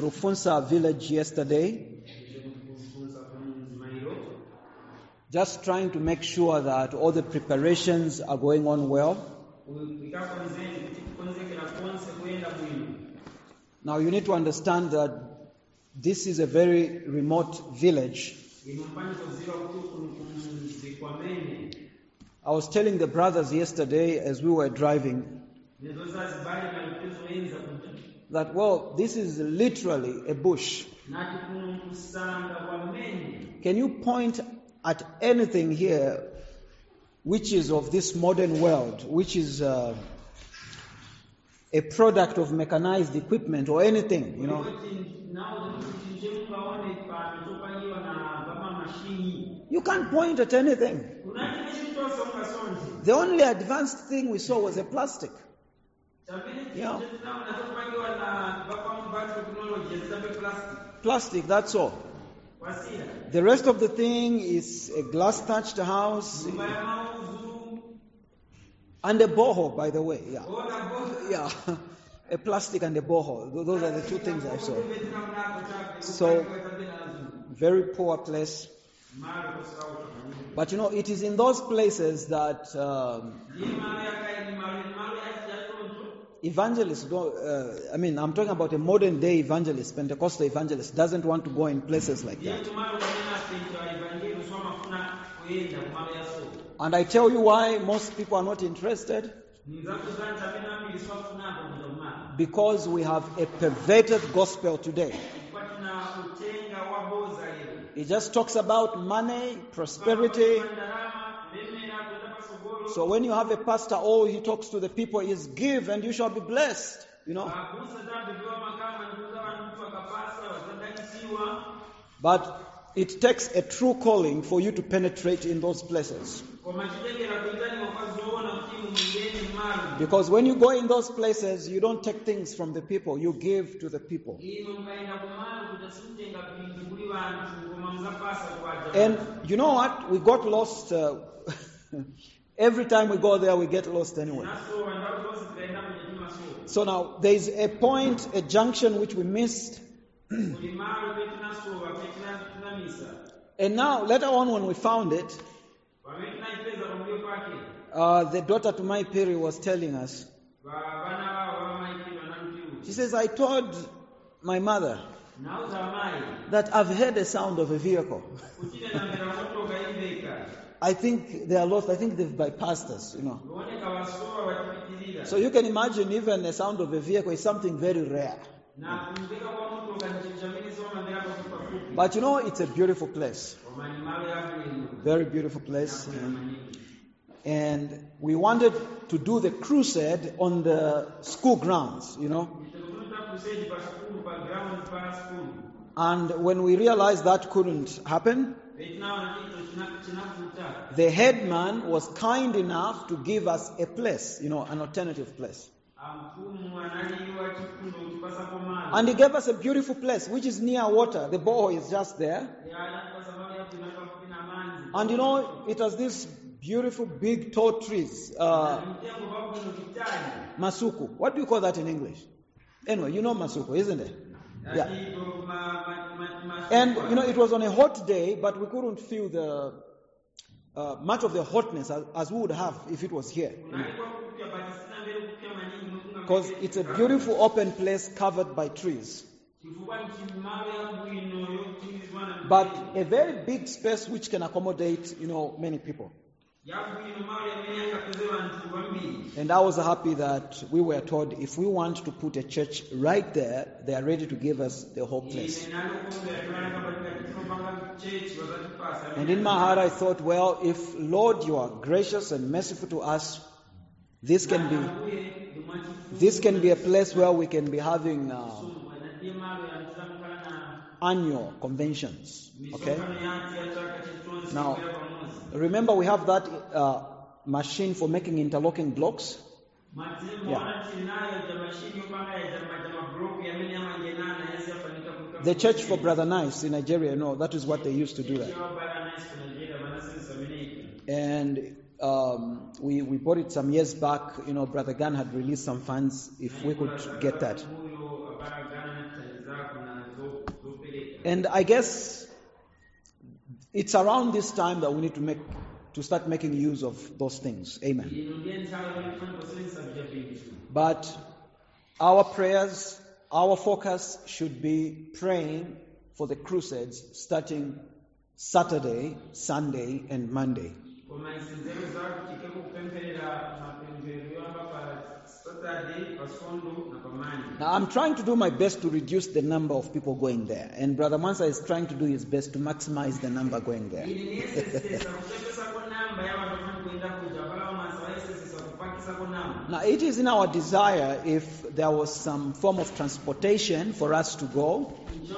Rufunsa village yesterday, just trying to make sure that all the preparations are going on well. Now you need to understand that this is a very remote village. I was telling the brothers yesterday as we were driving that, well, this is literally a bush. Can you point at anything here which is of this modern world, which is a product of mechanized equipment or anything, you know? You can't point at anything. The only advanced thing we saw was a plastic. Yeah. Plastic, that's all. The rest of the thing is a glass-thatched house and a borehole, by the way. Yeah, yeah, a plastic and a borehole. Those are the two things I saw. So, very poor place. But you know, it is in those places that evangelists don't, I'm talking about a modern day evangelist, Pentecostal evangelist, doesn't want to go in places like that. And I tell you why most people are not interested. Because we have a perverted gospel today. It just talks about money, prosperity. So when you have a pastor, all he talks to the people is give and you shall be blessed, you know. But it takes a true calling for you to penetrate in those places. Because when you go in those places, you don't take things from the people, you give to the people. And you know what? We got lost. Every time we go there, we get lost anyway. So now, there is a point, a junction which we missed. And now, later on when we found it, the daughter to my Peri was telling us. She says, I told my mother that I've heard the sound of a vehicle. I think they are lost. I think they've bypassed us, you know. So you can imagine even the sound of a vehicle is something very rare. But you know, it's a beautiful place. Very beautiful place. And we wanted to do the crusade on the school grounds, you know. And when we realized that couldn't happen, the headman was kind enough to give us a place, you know, an alternative place. And he gave us a beautiful place, which is near water. The borehole is just there. And you know, it has these beautiful big tall trees. Masuku. What do you call that in English? Anyway, you know Masuku, isn't it? Yeah. And you know, it was on a hot day, but we couldn't feel the much of the hotness as we would have if it was here. Because it's a beautiful open place covered by trees. But a very big space which can accommodate, you know, many people. And I was happy that we were told if we want to put a church right there, they are ready to give us the whole place. And in my heart I thought, well, if Lord you are gracious and merciful to us, this can be a place where we can be having annual conventions. Okay? Now, remember we have that machine for making interlocking blocks? Yeah. The church for Brother Nice in Nigeria, no, that is what they used to do that. And we bought it some years back. You know, Brother Gan had released some funds if we could get that. And I guess it's around this time that we need to start making use of those things. Amen. But our prayers, our focus should be praying for the crusades starting Saturday, Sunday, and Monday. Now, I'm trying to do my best to reduce the number of people going there, and Brother Mansa is trying to do his best to maximize the number going there. Now, it is in our desire, if there was some form of transportation for us to go,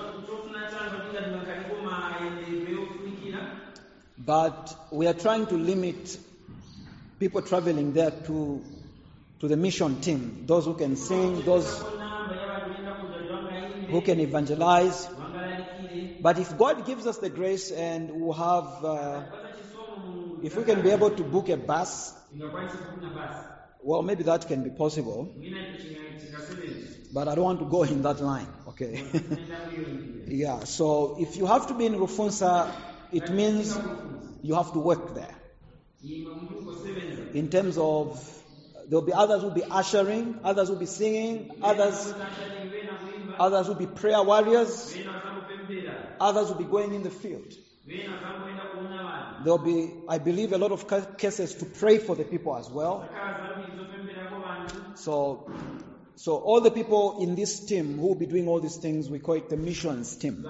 but we are trying to limit people traveling there to the mission team, those who can sing, those who can evangelize. But if God gives us the grace and we'll have, if we can be able to book a bus, well, maybe that can be possible. But I don't want to go in that line, okay? Yeah, so if you have to be in Rufunsa, it means you have to work there. In terms of, there will be others who will be ushering, others will be singing, others will be prayer warriors, others will be going in the field. There will be, I believe, a lot of cases to pray for the people as well. So all the people in this team who will be doing all these things, we call it the missions team.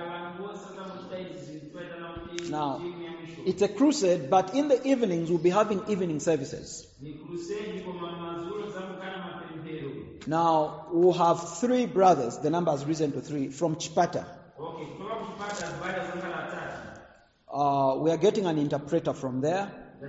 Now, it's a crusade, but in the evenings we'll be having evening services. Now, we'll have 3 brothers, the number has risen to 3, from Chipata. We are getting an interpreter from there.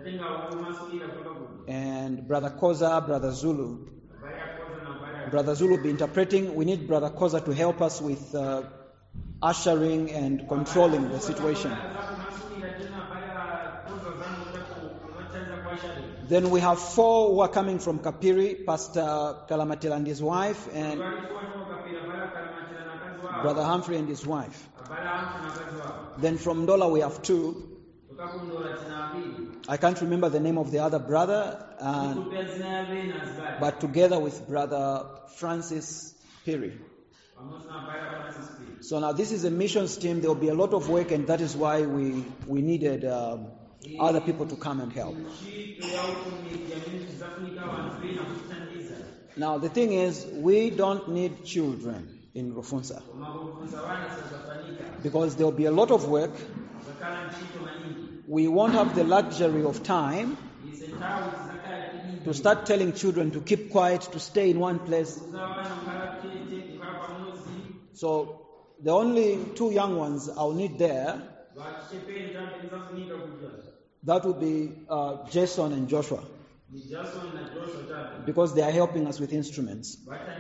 And Brother Koza, Brother Zulu. Brother Zulu will be interpreting. We need Brother Koza to help us with ushering and controlling the situation. Then we have 4 who are coming from Kapiri, Pastor Kalamatila and his wife, and Brother Humphrey and his wife. Then from Ndola we have 2. I can't remember the name of the other brother, but together with Brother Francis Piri. So now this is a missions team. There will be a lot of work, and that is why we needed other people to come and help. Now the thing is, we don't need children in Rufunsa because there will be a lot of work. We won't have the luxury of time to start telling children to keep quiet, to stay in one place. So the only 2 young ones I'll need there, that will be Jason and Joshua, because they are helping us with instruments.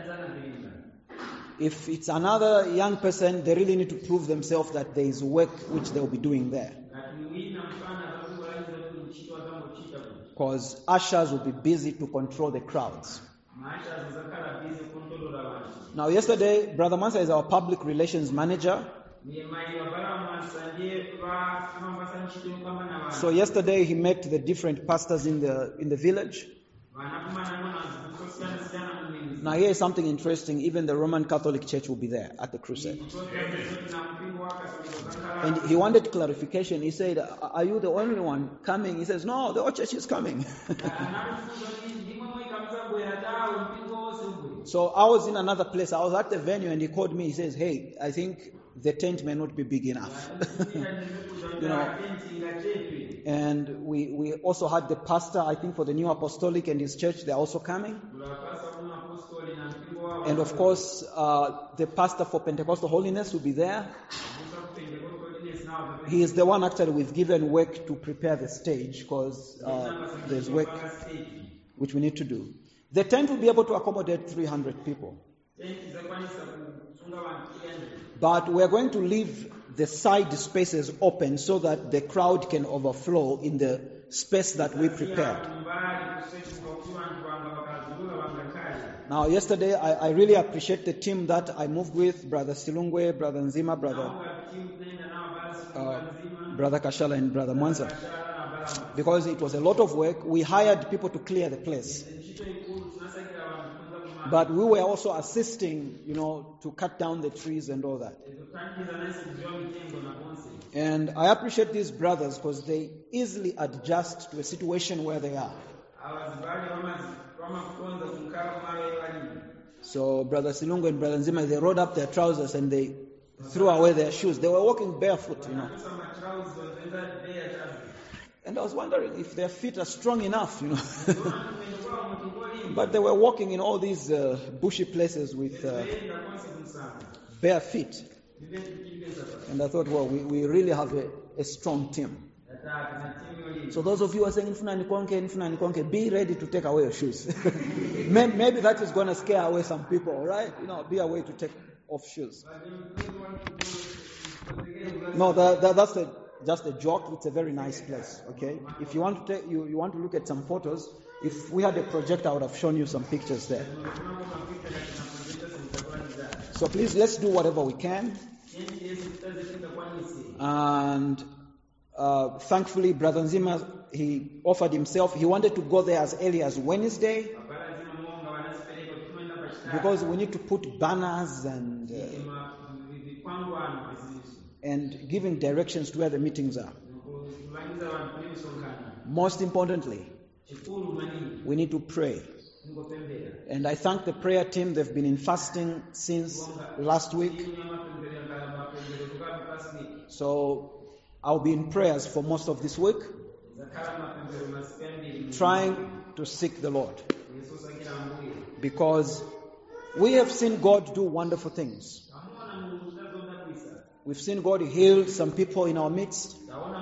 If it's another young person, they really need to prove themselves that there is work which they will be doing there. Because ushers will be busy to control the crowds. Now yesterday, Brother Mansa is our public relations manager. So yesterday he met the different pastors in the village. Now here is something interesting. Even the Roman Catholic Church will be there at the crusade. And he wanted clarification. He said, "Are you the only one coming?" He says, "No, the whole church is coming." So I was in another place. I was at the venue and he called me. He says, "Hey, I think the tent may not be big enough." And we also had the pastor, I think, for the New Apostolic and his church. They're also coming. And of course, the pastor for Pentecostal Holiness will be there. He is the one actually we've given work to prepare the stage, because there's work which we need to do. The tent will be able to accommodate 300 people. But we are going to leave the side spaces open so that the crowd can overflow in the space that we prepared. Now, yesterday, I really appreciate the team that I moved with, Brother Silungwe, Brother Nzima, Brother Brother Kashala and Brother Mwanza. Because it was a lot of work, we hired people to clear the place. But we were also assisting, to cut down the trees and all that. And I appreciate these brothers because they easily adjust to a situation where they are. So Brother Silungo and Brother Nzima, they rolled up their trousers and they threw away their shoes. They were walking barefoot, And I was wondering if their feet are strong enough, But they were walking in all these bushy places with bare feet. And I thought, well, we really have a strong team. So those of you who are saying, be ready to take away your shoes. Maybe that is going to scare away some people, right? Be away to take off shoes. No, that's just a joke. It's a very nice place, okay? If you want to you want to look at some photos, if we had a projector, I would have shown you some pictures there. So please, let's do whatever we can. And thankfully, Brother Nzima, he offered himself. He wanted to go there as early as Wednesday because we need to put banners and giving directions to where the meetings are. Most importantly, we need to pray. And I thank the prayer team. They've been in fasting since last week. So I'll be in prayers for most of this week, trying to seek the Lord. Because we have seen God do wonderful things. We've seen God heal some people in our midst.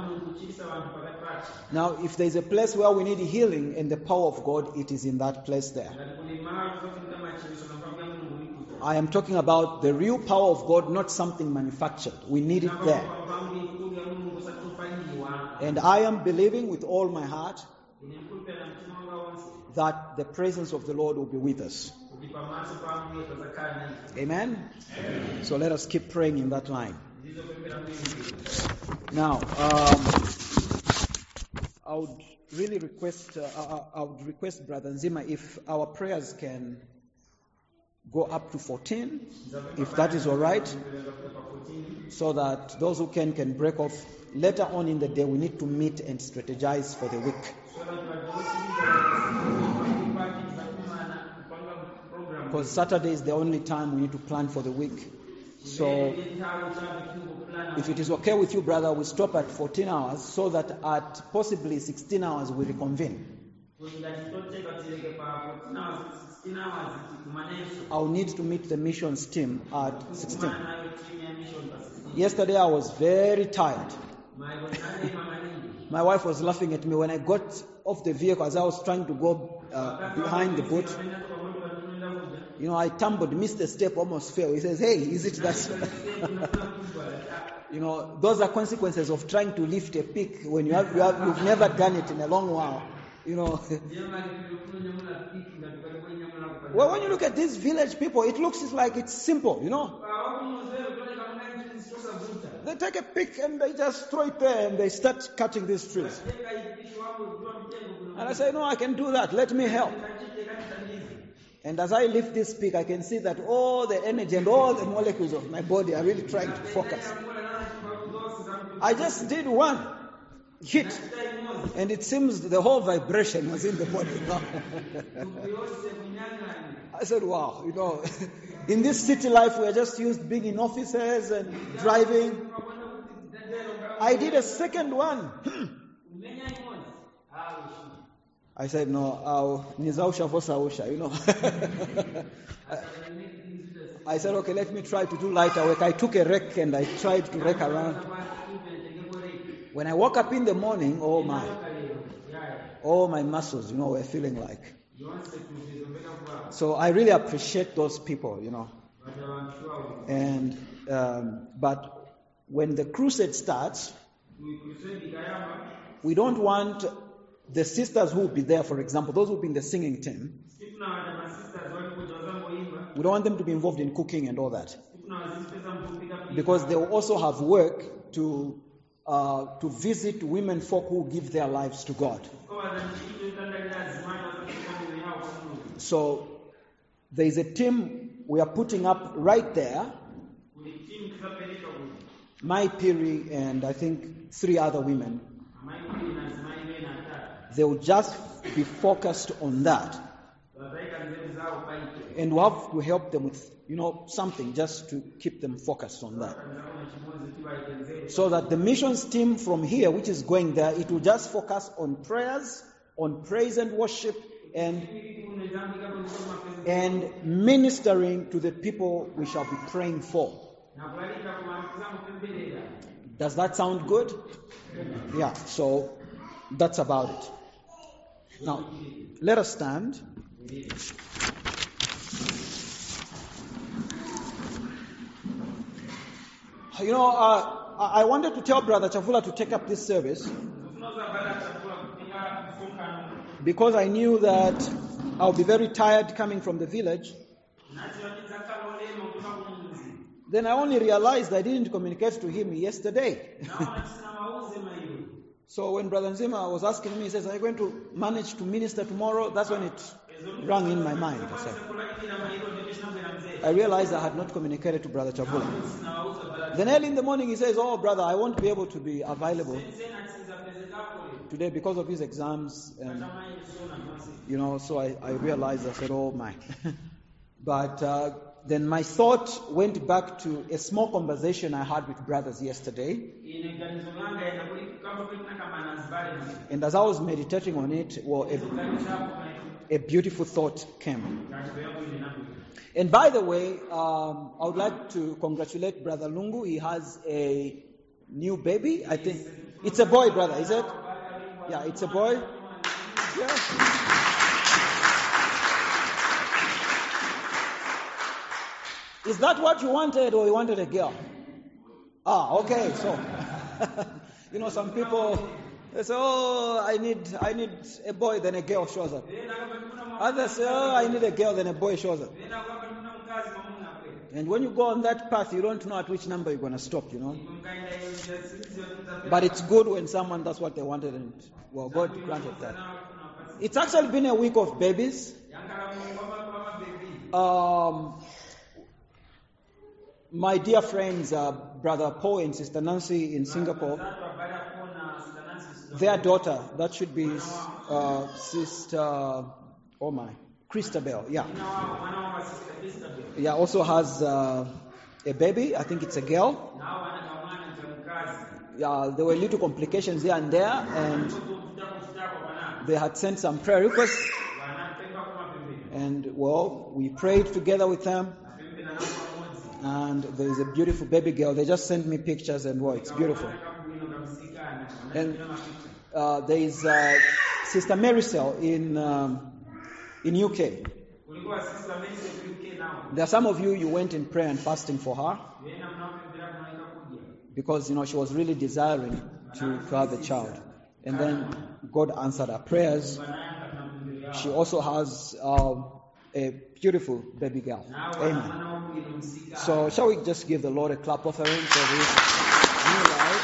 Now, if there's a place where we need healing and the power of God, it is in that place there. I am talking about the real power of God, not something manufactured. We need it there. And I am believing with all my heart that the presence of the Lord will be with us. Amen? So let us keep praying in that line. Now, I would really request, Brother Nzima, if our prayers can go up to 14, if that is all right, so that those who can break off. Later on in the day, we need to meet and strategize for the week. Because Saturday is the only time we need to plan for the week. So, if it is okay with you, brother, we stop at 14 hours so that at possibly 16 hours we reconvene. I'll need to meet the missions team at 16. Yesterday I was very tired. My wife was laughing at me when I got off the vehicle as I was trying to go behind the boat. I tumbled, missed a step, almost fell. He says, "Hey, is it that?" Those are consequences of trying to lift a peak when you've never done it in a long while. Well, when you look at these village people, it looks like it's simple, They take a pick and they just throw it there and they start cutting these trees. And I say, no, I can do that. Let me help. And as I lift this pick, I can see that all the energy and all the molecules of my body are really trying to focus. I just did one hit, and it seems the whole vibration was in the body now. I said, wow, in this city life, we are just used being in offices and driving. I did a second one. I said, no, I said, okay, let me try to do lighter work. I took a rake and I tried to rake around. When I woke up in the morning, all my muscles, were feeling like. So I really appreciate those people, And but when the crusade starts, we don't want the sisters who will be there, for example, those who will be in the singing team. We don't want them to be involved in cooking and all that. because they will also have work to visit women folk who give their lives to God. So there is a team we are putting up right there. Mai Piri and I think 3 other women. They will just be focused on that. And we have to help them with, something just to keep them focused on that. So that the missions team from here, which is going there, it will just focus on prayers, on praise and worship, and ministering to the people we shall be praying for. Does that sound good? Yeah, so that's about it. Now, let us stand. I wanted to tell Brother Chavula to take up this service because I knew that I'll be very tired coming from the village. Then I only realized I didn't communicate to him yesterday. So when Brother Nzima was asking me, he says, are you going to manage to minister tomorrow? That's when it rang in my mind. I realized I had not communicated to Brother Chavula. Then early in the morning he says, oh brother, I won't be able to be available today because of his exams. And, so I realized, I said, oh my. But then my thought went back to a small conversation I had with brothers yesterday. And as I was meditating on it, a beautiful thought came. And by the way, I would like to congratulate Brother Lungu. He has a new baby. I think it's a boy, brother, is it? Yeah, it's a boy. Yeah. Is that what you wanted, or you wanted a girl? Okay. So, some people they say, "Oh, I need a boy." Then a girl shows up. Others say, "Oh, I need a girl." Then a boy shows up. And when you go on that path, you don't know at which number you're going to stop. But it's good when someone does what they wanted, and God granted that. It's actually been a week of babies. My dear friends, Brother Paul and Sister Nancy in Singapore, their daughter, that should be Sister, Christabel, yeah. Yeah, also has a baby, I think it's a girl. Yeah, there were little complications here and there, and they had sent some prayer requests. And, we prayed together with them. And there is a beautiful baby girl. They just sent me pictures, and it's beautiful. And there is Sister Maricel in UK. There are some of you went in prayer and fasting for her because she was really desiring to have a child, and then God answered her prayers. She also has a beautiful baby girl. Amen. So shall we just give the Lord a clap offering for this new life?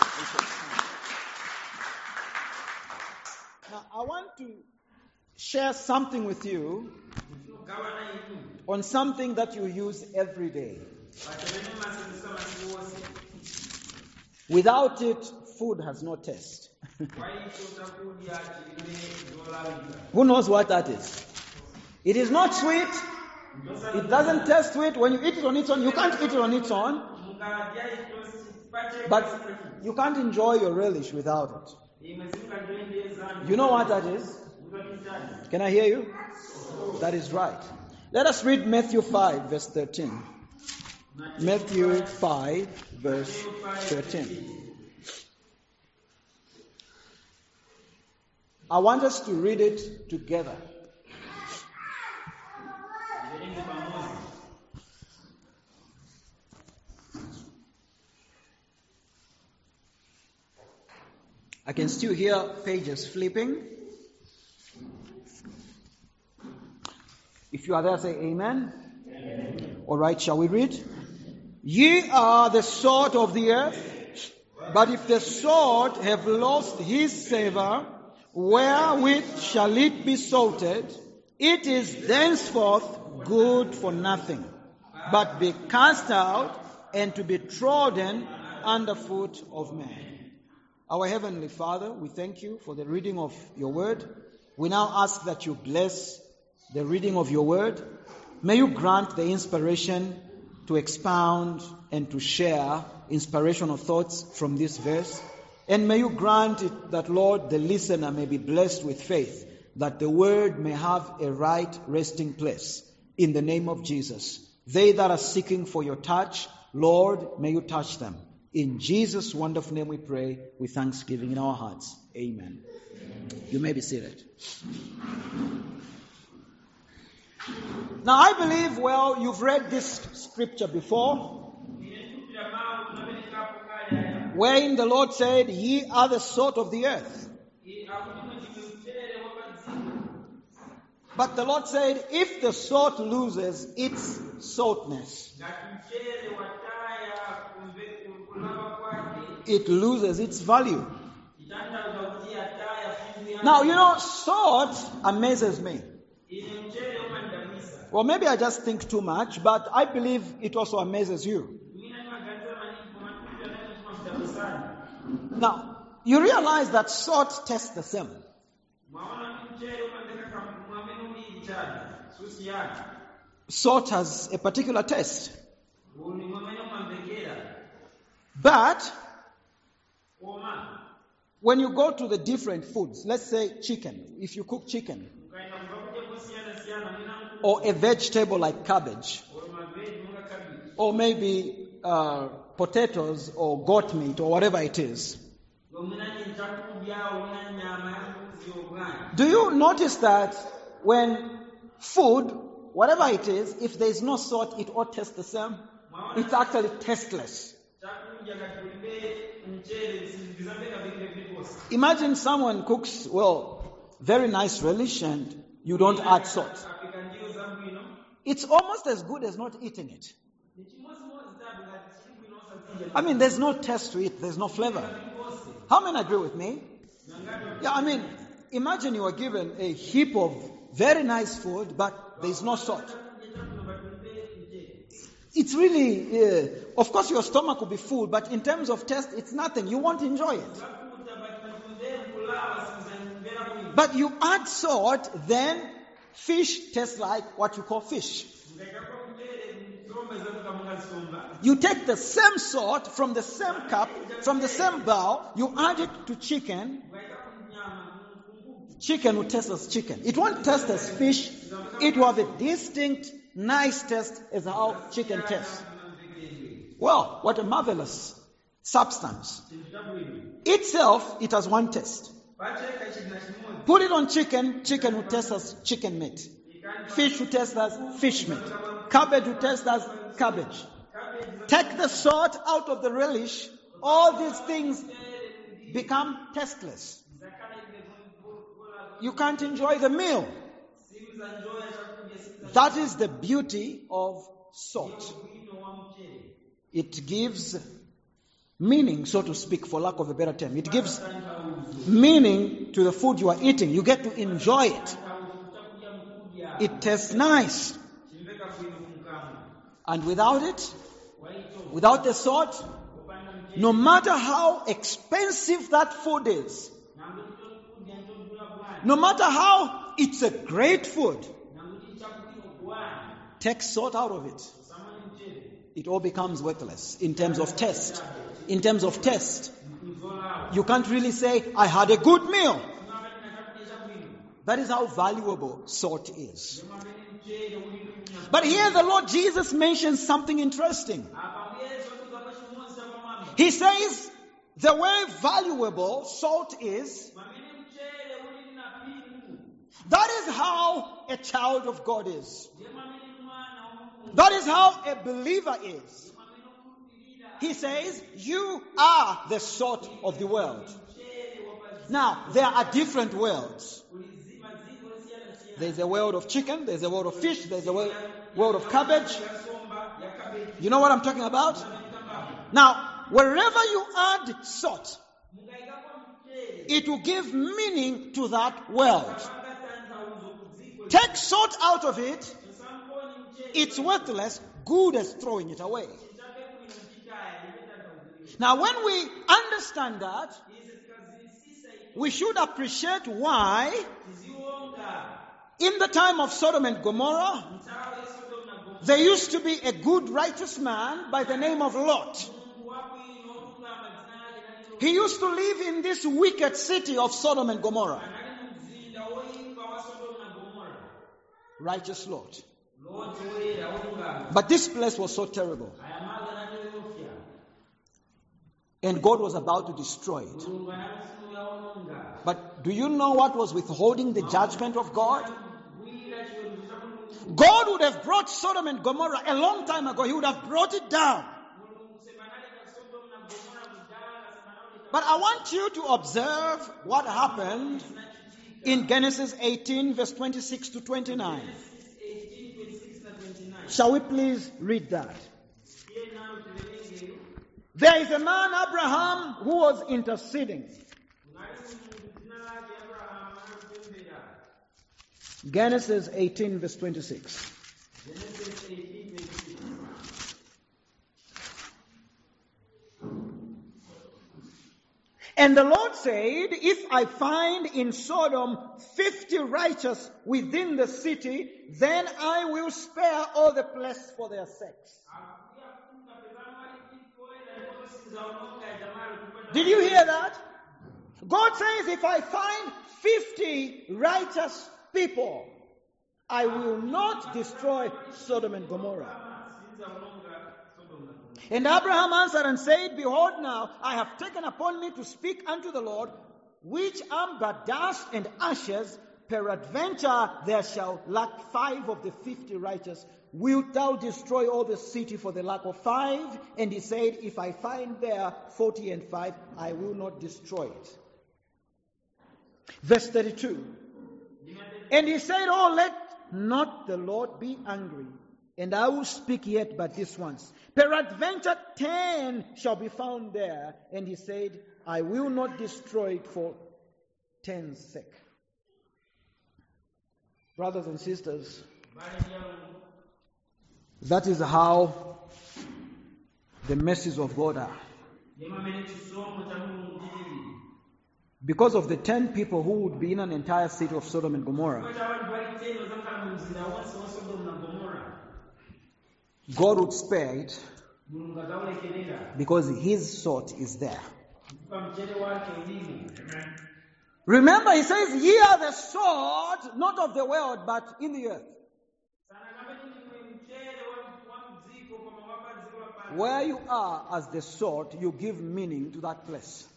Now I want to share something with you on something that you use every day. Without it, food has no taste. Who knows what that is? It is not sweet. It doesn't taste sweet. When you eat it on its own, you can't eat it on its own. But you can't enjoy your relish without it. You know what that is? Can I hear you? That is right. Let us read Matthew 5, verse 13. Matthew 5, verse 13. I want us to read it together. I can still hear pages flipping. If you are there, say amen. Amen. All right, shall we read? Ye are the salt of the earth, but if the salt have lost his savor, wherewith shall it be salted? It is thenceforth good for nothing, but be cast out and to be trodden under foot of men. Our Heavenly Father, we thank you for the reading of your word. We now ask that you bless the reading of your word. May you grant the inspiration to expound and to share inspirational thoughts from this verse. And may you grant it that, Lord, the listener may be blessed with faith, that the word may have a right resting place. In the name of Jesus. They that are seeking for your touch, Lord, may you touch them. In Jesus' wonderful name we pray with thanksgiving in our hearts. Amen. You may be seated. Now I believe, well, you've read this scripture before, wherein the Lord said, ye are the salt of the earth. But the Lord said, if the salt loses its saltness, it loses its value. Now, salt amazes me. Well, maybe I just think too much, but I believe it also amazes you. Now, you realize that salt tastes the same. Salt has a particular taste. But when you go to the different foods, let's say chicken, if you cook chicken, or a vegetable like cabbage, or maybe potatoes or goat meat or whatever it is, do you notice that when food, whatever it is, if there is no salt, it all tastes the same? It's actually tasteless. Imagine someone cooks, very nice relish and you don't add salt. It's almost as good as not eating it. I mean, there's no taste to it, there's no flavor. How many agree with me? Yeah, imagine you are given a heap of very nice food, but there's no salt. It's really, of course your stomach will be full, but in terms of taste, it's nothing. You won't enjoy it. But you add salt, then fish tastes like what you call fish. You take the same salt from the same cup, from the same bowl, you add it to chicken. Chicken will taste as chicken. It won't taste as fish. It will have a distinct, nice taste as how chicken tastes. Well, what a marvelous substance. Itself, it has one taste. Put it on chicken, chicken will taste as chicken meat. Fish will taste as fish meat. Cabbage will taste as cabbage. Take the salt out of the relish, all these things become tasteless. You can't enjoy the meal. That is the beauty of salt. It gives meaning, so to speak, for lack of a better term. It gives meaning to the food you are eating. You get to enjoy it. It tastes nice. And without it, without the salt, no matter how expensive that food is, no matter how it's a great food, take salt out of it, it all becomes worthless in terms of taste. In terms of taste, you can't really say, I had a good meal. That is how valuable salt is. But here the Lord Jesus mentions something interesting. He says, the way valuable salt is, that is how a child of God is. That is how a believer is. He says, you are the salt of the world. Now, there are different worlds. There's a world of chicken, there's a world of fish, there's a world of cabbage. You know what I'm talking about? Now, wherever you add salt, it will give meaning to that word. Take salt out of it, it's worthless, good as throwing it away. Now, when we understand that, we should appreciate why, in the time of Sodom and Gomorrah, there used to be a good, righteous man by the name of Lot. He used to live in this wicked city of Sodom and Gomorrah. Righteous Lot. But this place was so terrible. And God was about to destroy it. But do you know what was withholding the judgment of God? God would have brought Sodom and Gomorrah a long time ago. He would have brought it down. But I want you to observe what happened in Genesis 18, verse 26 to 29. Shall we please read that? There is a man, Abraham, who was interceding. Genesis 18, verse 26. And the Lord said, if I find in Sodom 50 righteous within the city, then I will spare all the place for their sakes. Did you hear that? God says, if I find 50 righteous people, I will not destroy Sodom and Gomorrah. And Abraham answered and said, behold, now I have taken upon me to speak unto the Lord, which am but dust and ashes. Peradventure there shall lack 5 of the 50 righteous. Wilt thou destroy all the city for the lack of 5? And he said, if I find there 40 and 5, I will not destroy it. Verse 32. And he said, oh, let not the Lord be angry, and I will speak yet but this once. Peradventure 10 shall be found there. And he said, I will not destroy it for 10's sake. Brothers and sisters, that is how the mercies of God are. Because of the 10 people who would be in an entire city of Sodom and Gomorrah, God would spare it because His salt is there. Remember, He says, ye are the salt, not of the world, but in the earth. Where you are as the salt, you give meaning to that place.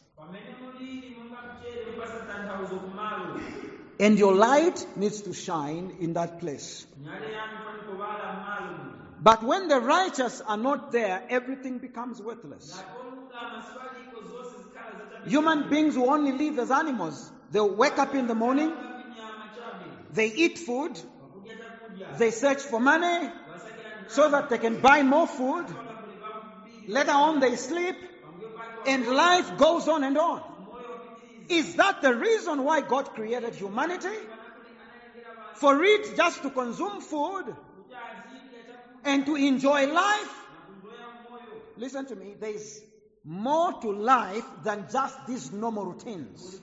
And your light needs to shine in that place. But when the righteous are not there, everything becomes worthless. Human beings will only live as animals. They'll wake up in the morning, they eat food, they search for money so that they can buy more food. Later on they sleep, and life goes on and on. Is that the reason why God created humanity? For it just to consume food and to enjoy life? Listen to me, there is more to life than just these normal routines.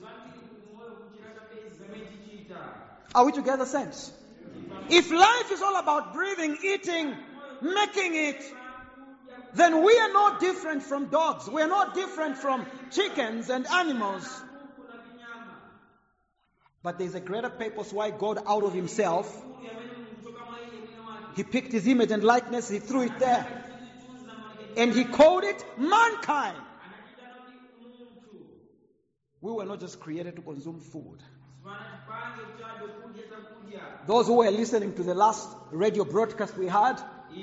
Are we together, saints? If life is all about breathing, eating, making it, then we are not different from dogs. We are not different from chickens and animals. But there's a greater purpose why God, out of Himself, He picked His image and likeness, He threw it there. And He called it mankind. We were not just created to consume food. Those who were listening to the last radio broadcast we had,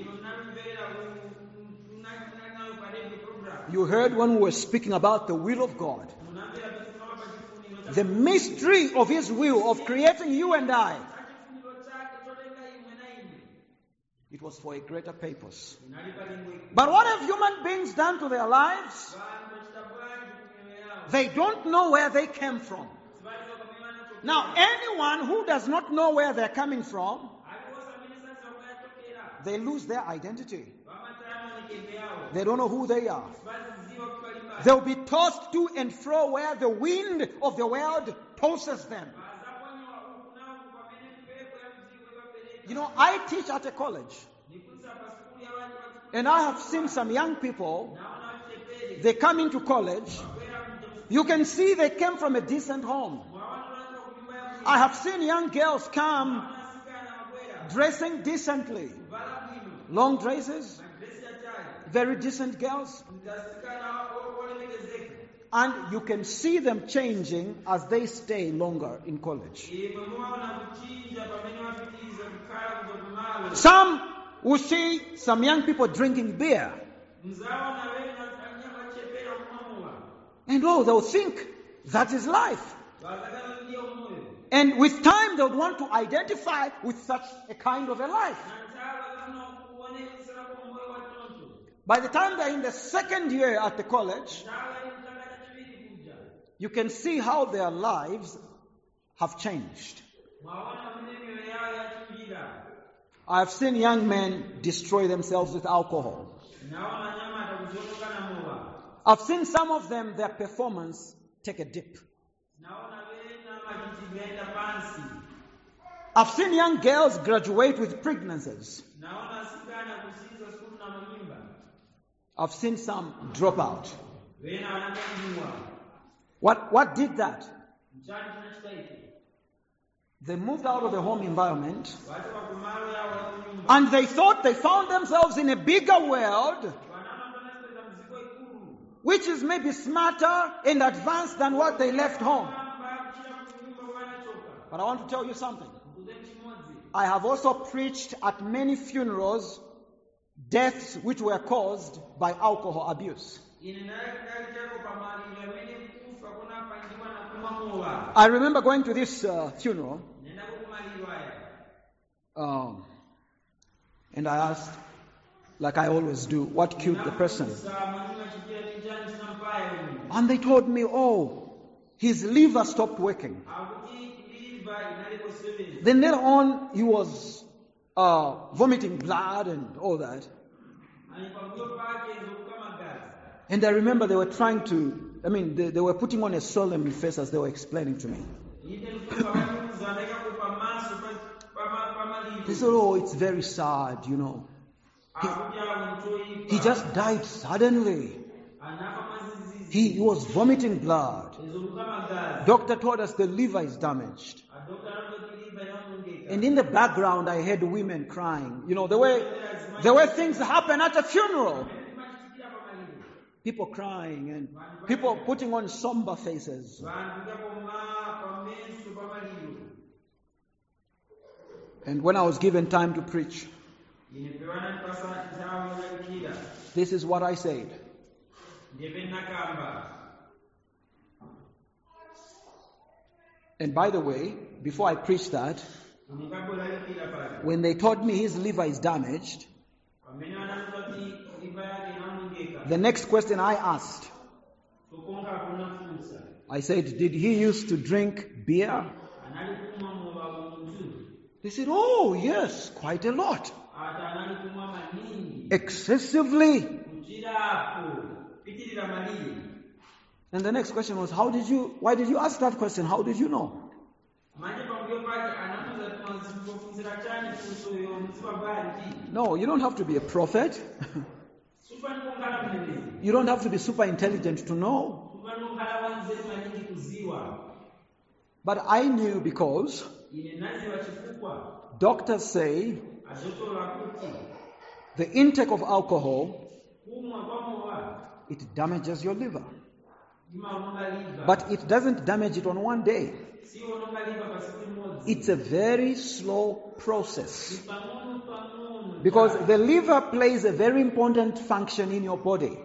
you heard when we were speaking about the will of God. The mystery of His will of creating you and I. It was for a greater purpose. But what have human beings done to their lives? They don't know where they came from. Now, anyone who does not know where they're coming from, they lose their identity. They don't know who they are. They'll be tossed to and fro where the wind of the world tosses them. You know, I teach at a college. And I have seen some young people, they come into college. You can see they came from a decent home. I have seen young girls come dressing decently. Long dresses, very decent girls. And you can see them changing as they stay longer in college. Some will see some young people drinking beer. And they'll think that is life. And with time, they would want to identify with such a kind of a life. By the time they're in the second year at the college, you can see how their lives have changed. I've seen young men destroy themselves with alcohol. I've seen some of them, their performance take a dip. I've seen young girls graduate with pregnancies. I've seen some drop out. What did that? They moved out of the home environment and they thought they found themselves in a bigger world which is maybe smarter and advanced than what they left home. But I want to tell you something. I have also preached at many funerals deaths which were caused by alcohol abuse. I remember going to this funeral and I asked, like I always do, what killed the person? And they told me, his liver stopped working. Then later on, he was vomiting blood and all that. And I remember they were trying to, they were putting on a solemn face as they were explaining to me. They said, it's very sad, He just died suddenly. He was vomiting blood. Doctor told us the liver is damaged. And in the background, I heard women crying. The way things happen at a funeral. People crying and people putting on somber faces. And when I was given time to preach, this is what I said. And by the way, before I preached that, when they told me his liver is damaged, the next question I asked, I said, did he used to drink beer? They said, yes, quite a lot. Excessively. And the next question was, why did you ask that question? How did you know? No, you don't have to be a prophet. You don't have to be super intelligent to know. But I knew because doctors say the intake of alcohol, it damages your liver. But it doesn't damage it on one day. It's a very slow process. Because the liver plays a very important function in your body.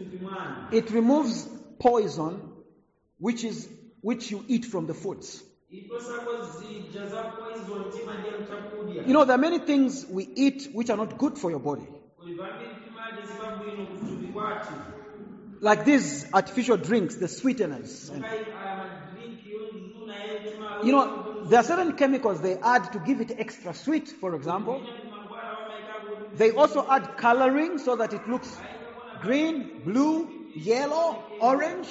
It removes poison which you eat from the foods. You know, there are many things we eat which are not good for your body. Like these artificial drinks, the sweeteners. You know, there are certain chemicals they add to give it extra sweet, for example. They also add coloring so that it looks green, blue, yellow, orange.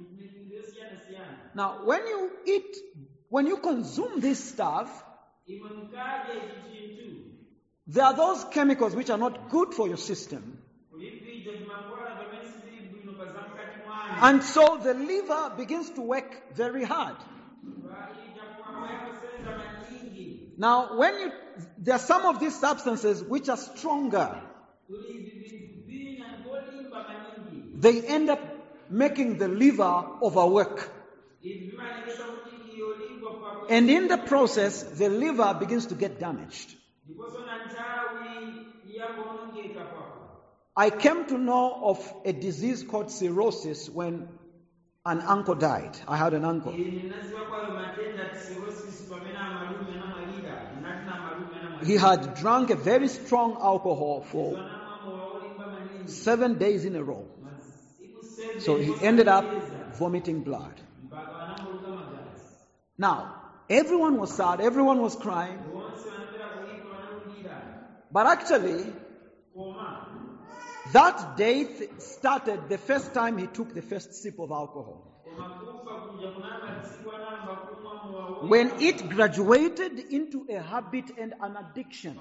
Now, when you consume this stuff, there are those chemicals which are not good for your system. And so the liver begins to work very hard. Now, there are some of these substances which are stronger. They end up making the liver overwork. And in the process, the liver begins to get damaged. I came to know of a disease called cirrhosis when an uncle died. I had an uncle. He had drunk a very strong alcohol for 7 days in a row. So he ended up vomiting blood. Now, everyone was sad, everyone was crying. But actually, that day started the first time he took the first sip of alcohol. When it graduated into a habit and an addiction.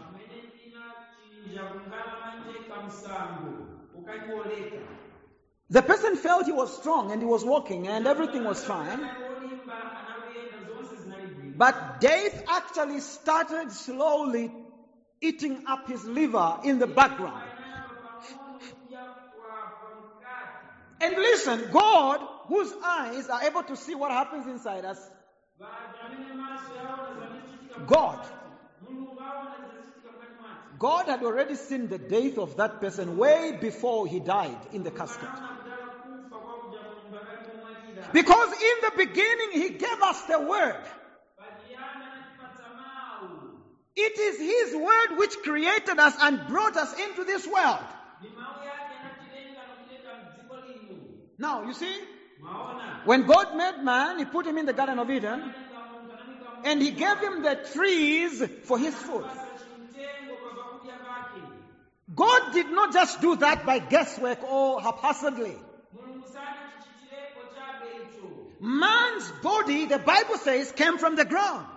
The person felt he was strong and he was walking and everything was fine. But death actually started slowly eating up his liver in the background. And listen, God, whose eyes are able to see what happens inside us, God had already seen the death of that person way before he died in the casket. Because in the beginning he gave us the word. It is his word which created us and brought us into this world. Now, you see, when God made man, he put him in the Garden of Eden, and he gave him the trees for his food. God did not just do that by guesswork or haphazardly. Man's body, the Bible says, came from the ground.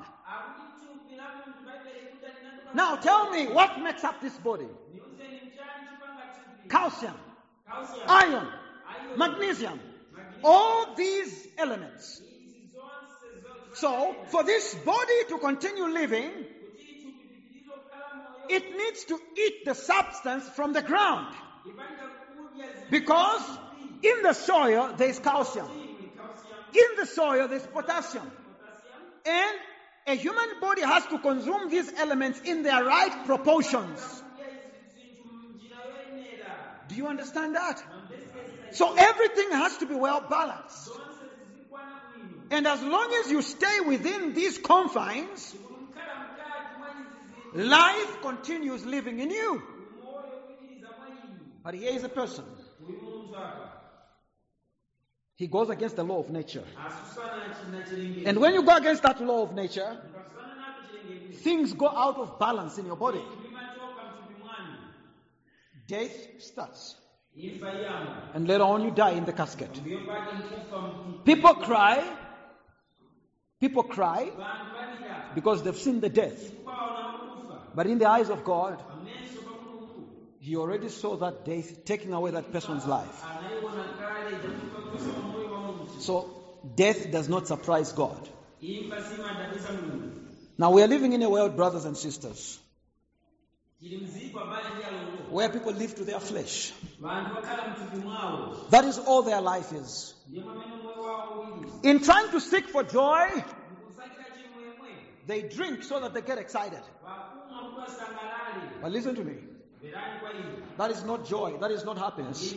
Now tell me, what makes up this body? Calcium, iron, magnesium, all these elements. So, for this body to continue living, it needs to eat the substance from the ground. Because in the soil there is calcium. In the soil there is potassium. And a human body has to consume these elements in their right proportions. Do you understand that? So everything has to be well balanced. And as long as you stay within these confines, life continues living in you. But here is a person. He goes against the law of nature. And when you go against that law of nature, things go out of balance in your body. Death starts. And later on you die in the casket. People cry because they've seen the death. But in the eyes of God, He already saw that death taking away that person's life. So death does not surprise God. Now we are living in a world, brothers and sisters, where people live to their flesh. That is all their life is. In trying to seek for joy, they drink so that they get excited. But listen to me. That is not joy. That is not happiness.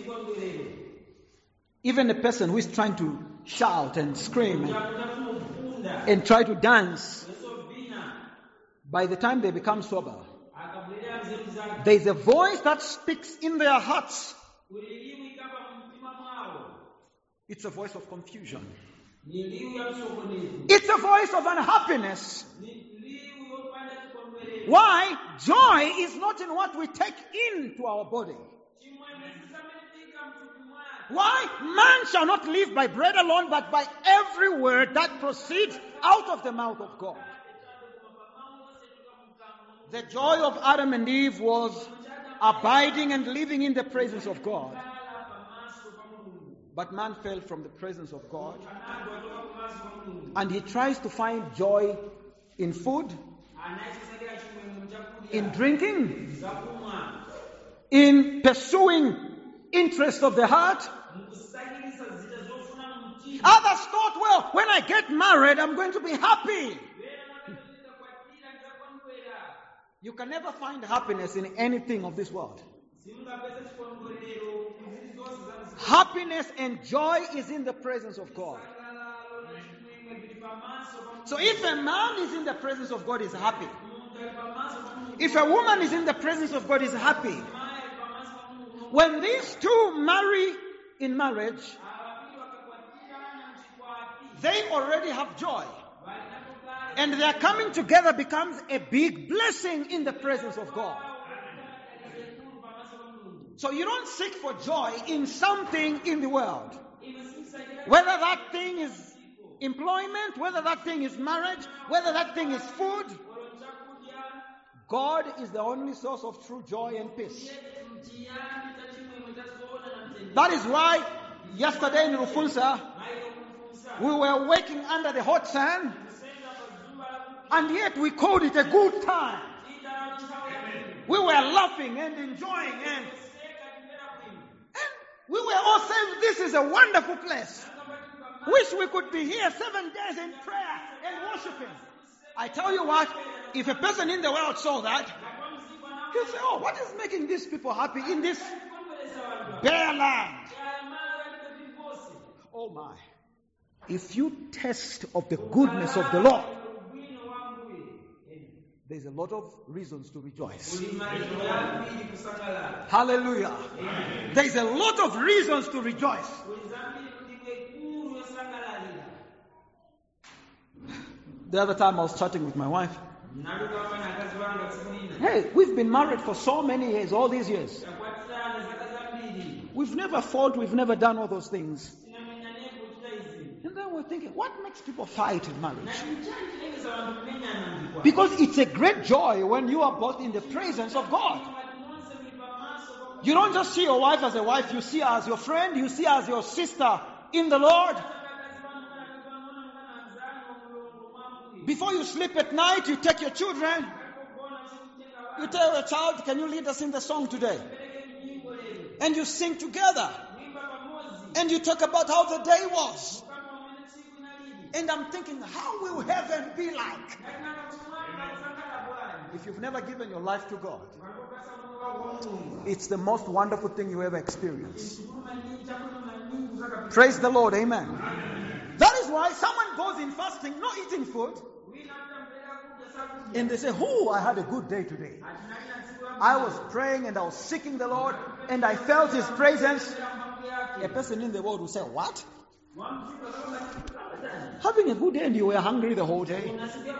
Even a person who is trying to shout and scream, and try to dance, by the time they become sober, there's a voice that speaks in their hearts. It's a voice of confusion. It's a voice of unhappiness. Why? Joy is not in what we take into our body. Why? Man shall not live by bread alone, but by every word that proceeds out of the mouth of God. The joy of Adam and Eve was abiding and living in the presence of God. But man fell from the presence of God. And he tries to find joy in food, in drinking, in pursuing interests of the heart. Others thought, well, when I get married, I'm going to be happy. You can never find happiness in anything of this world. Happiness and joy is in the presence of God. So if a man is in the presence of God, he's happy. If a woman is in the presence of God, is happy. When these two marry in marriage, they already have joy. And their coming together becomes a big blessing in the presence of God. So you don't seek for joy in something in the world. Whether that thing is employment, whether that thing is marriage, whether that thing is food. God is the only source of true joy and peace. That is why yesterday in Rufunsa, we were working under the hot sun, and yet we called it a good time. We were laughing and enjoying, and we were all saying, this is a wonderful place. Wish we could be here 7 days in prayer and worshiping. I tell you what, if a person in the world saw that, he'll say, oh, what is making these people happy in this bare land? Oh my. If you taste of the goodness of the Lord, there's a lot of reasons to rejoice. Hallelujah. There's a lot of reasons to rejoice. The other time I was chatting with my wife. Hey, we've been married for so many years, all these years. We've never fought, we've never done all those things. And then we're thinking, what makes people fight in marriage? Because it's a great joy when you are both in the presence of God. You don't just see your wife as a wife, you see her as your friend, you see her as your sister in the Lord. Before you sleep at night, you take your children. You tell your child, can you lead us in the song today? And you sing together. And you talk about how the day was. And I'm thinking, how will heaven be like? If you've never given your life to God, it's the most wonderful thing you ever experience. Praise the Lord, amen. That is why someone goes in fasting, not eating food, and they say, oh, I had a good day today. I was praying and I was seeking the Lord and I felt His presence. A person in the world will say, what? Having a good day and you were hungry the whole day?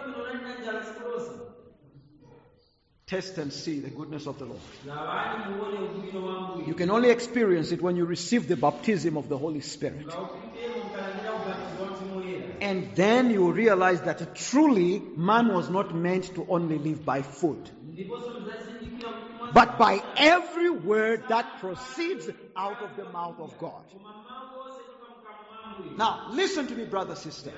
Taste and see the goodness of the Lord. You can only experience it when you receive the baptism of the Holy Spirit. And then you realize that truly man was not meant to only live by food, but by every word that proceeds out of the mouth of God. Now, listen to me, brother, sister.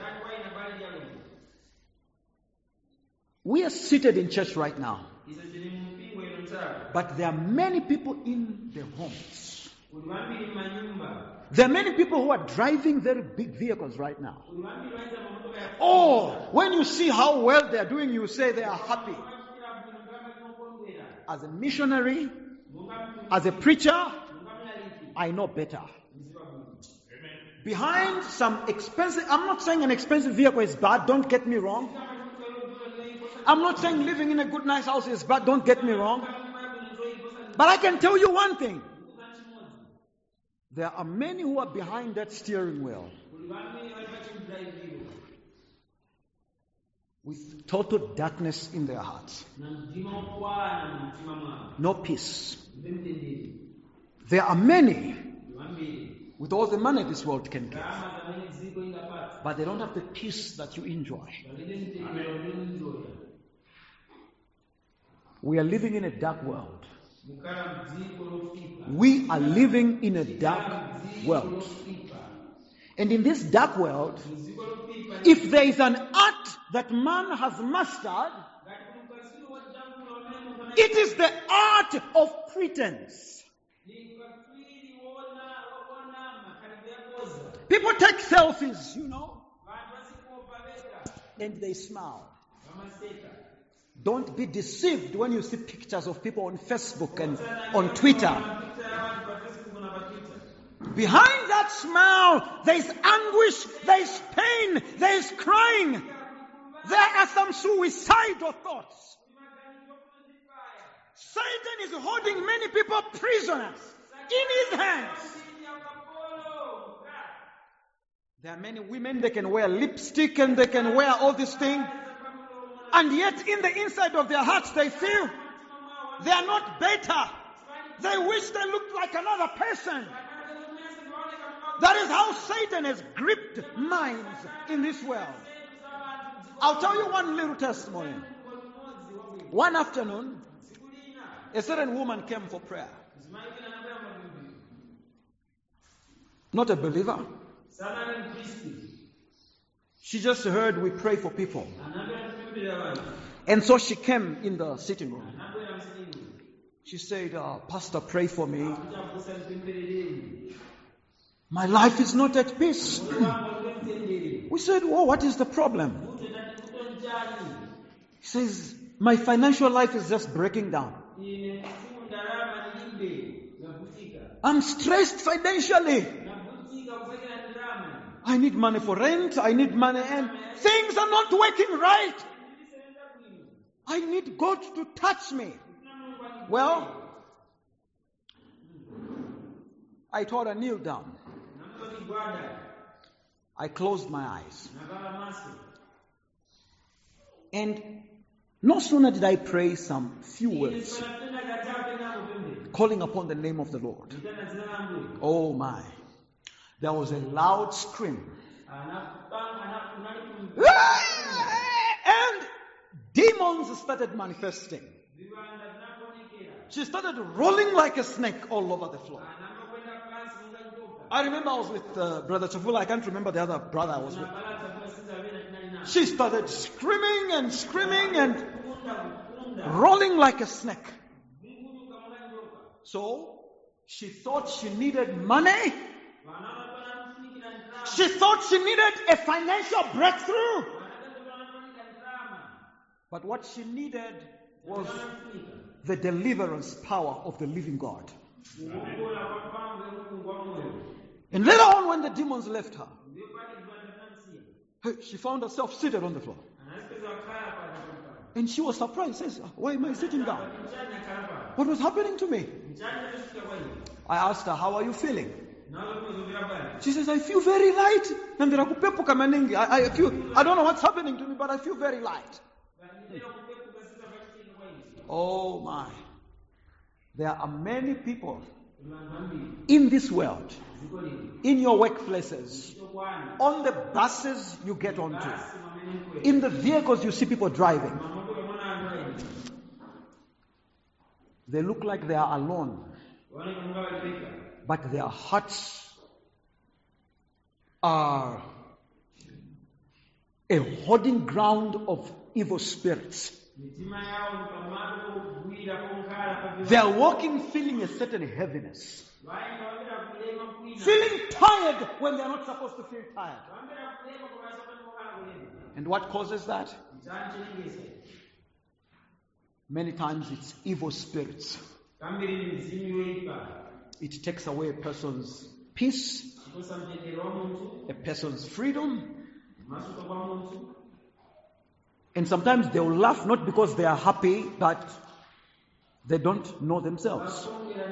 We are seated in church right now, but there are many people in their homes. There are many people who are driving very big vehicles right now. Oh, when you see how well they are doing, you say they are happy. As a missionary, as a preacher, I know better. behind some expensive, I'm not saying an expensive vehicle is bad, don't get me wrong. I'm not saying living in a good, nice house is bad, don't get me wrong. But I can tell you one thing. There are many who are behind that steering wheel with total darkness in their hearts. No peace. There are many with all the money this world can give, but they don't have the peace that you enjoy. We are living in a dark world. We are living in a dark world. And in this dark world, if there is an art that man has mastered, it is the art of pretense. People take selfies, and they smile. Don't be deceived when you see pictures of people on Facebook and on Twitter. Behind that smile, there is anguish, there is pain, there is crying. There are some suicidal thoughts. Satan is holding many people prisoners in his hands. There are many women, they can wear lipstick and they can wear all these things. And yet in the inside of their hearts they feel they are not better. They wish they looked like another person. That is how Satan has gripped minds in this world. I'll tell you one little testimony. One afternoon, a certain woman came for prayer. Not a believer. She just heard we pray for people. And so she came in the sitting room. She said, Pastor, pray for me. My life is not at peace. We said, oh, what is the problem? He says, my financial life is just breaking down. I'm stressed financially. I need money for rent. I need money and things are not working right. I need God to touch me. Well, I told her, kneel down. I closed my eyes. And no sooner did I pray some few words, calling upon the name of the Lord. Oh my. There was a loud scream. And demons started manifesting. She started rolling like a snake all over the floor. I remember I was with Brother Chafula. I can't remember the other brother I was with. She started screaming and rolling like a snake. So she thought she needed money. She thought she needed a financial breakthrough. But what she needed was the deliverance power of the living God. And later on, when the demons left her, she found herself seated on the floor. And she was surprised. She says, why am I sitting down? What was happening to me? I asked her, how are you feeling? She says, I feel very light. I don't know what's happening to me, but I feel very light. Oh my. There are many people in this world, in your workplaces, on the buses you get onto, in the vehicles you see people driving. They look like they are alone, but their hearts are a hoarding ground of evil spirits. They are walking feeling a certain heaviness, feeling tired when they are not supposed to feel tired. And what causes that? Many times it's evil spirits. It takes away a person's peace. a person's freedom. And sometimes they will laugh not because they are happy, but they don't know themselves.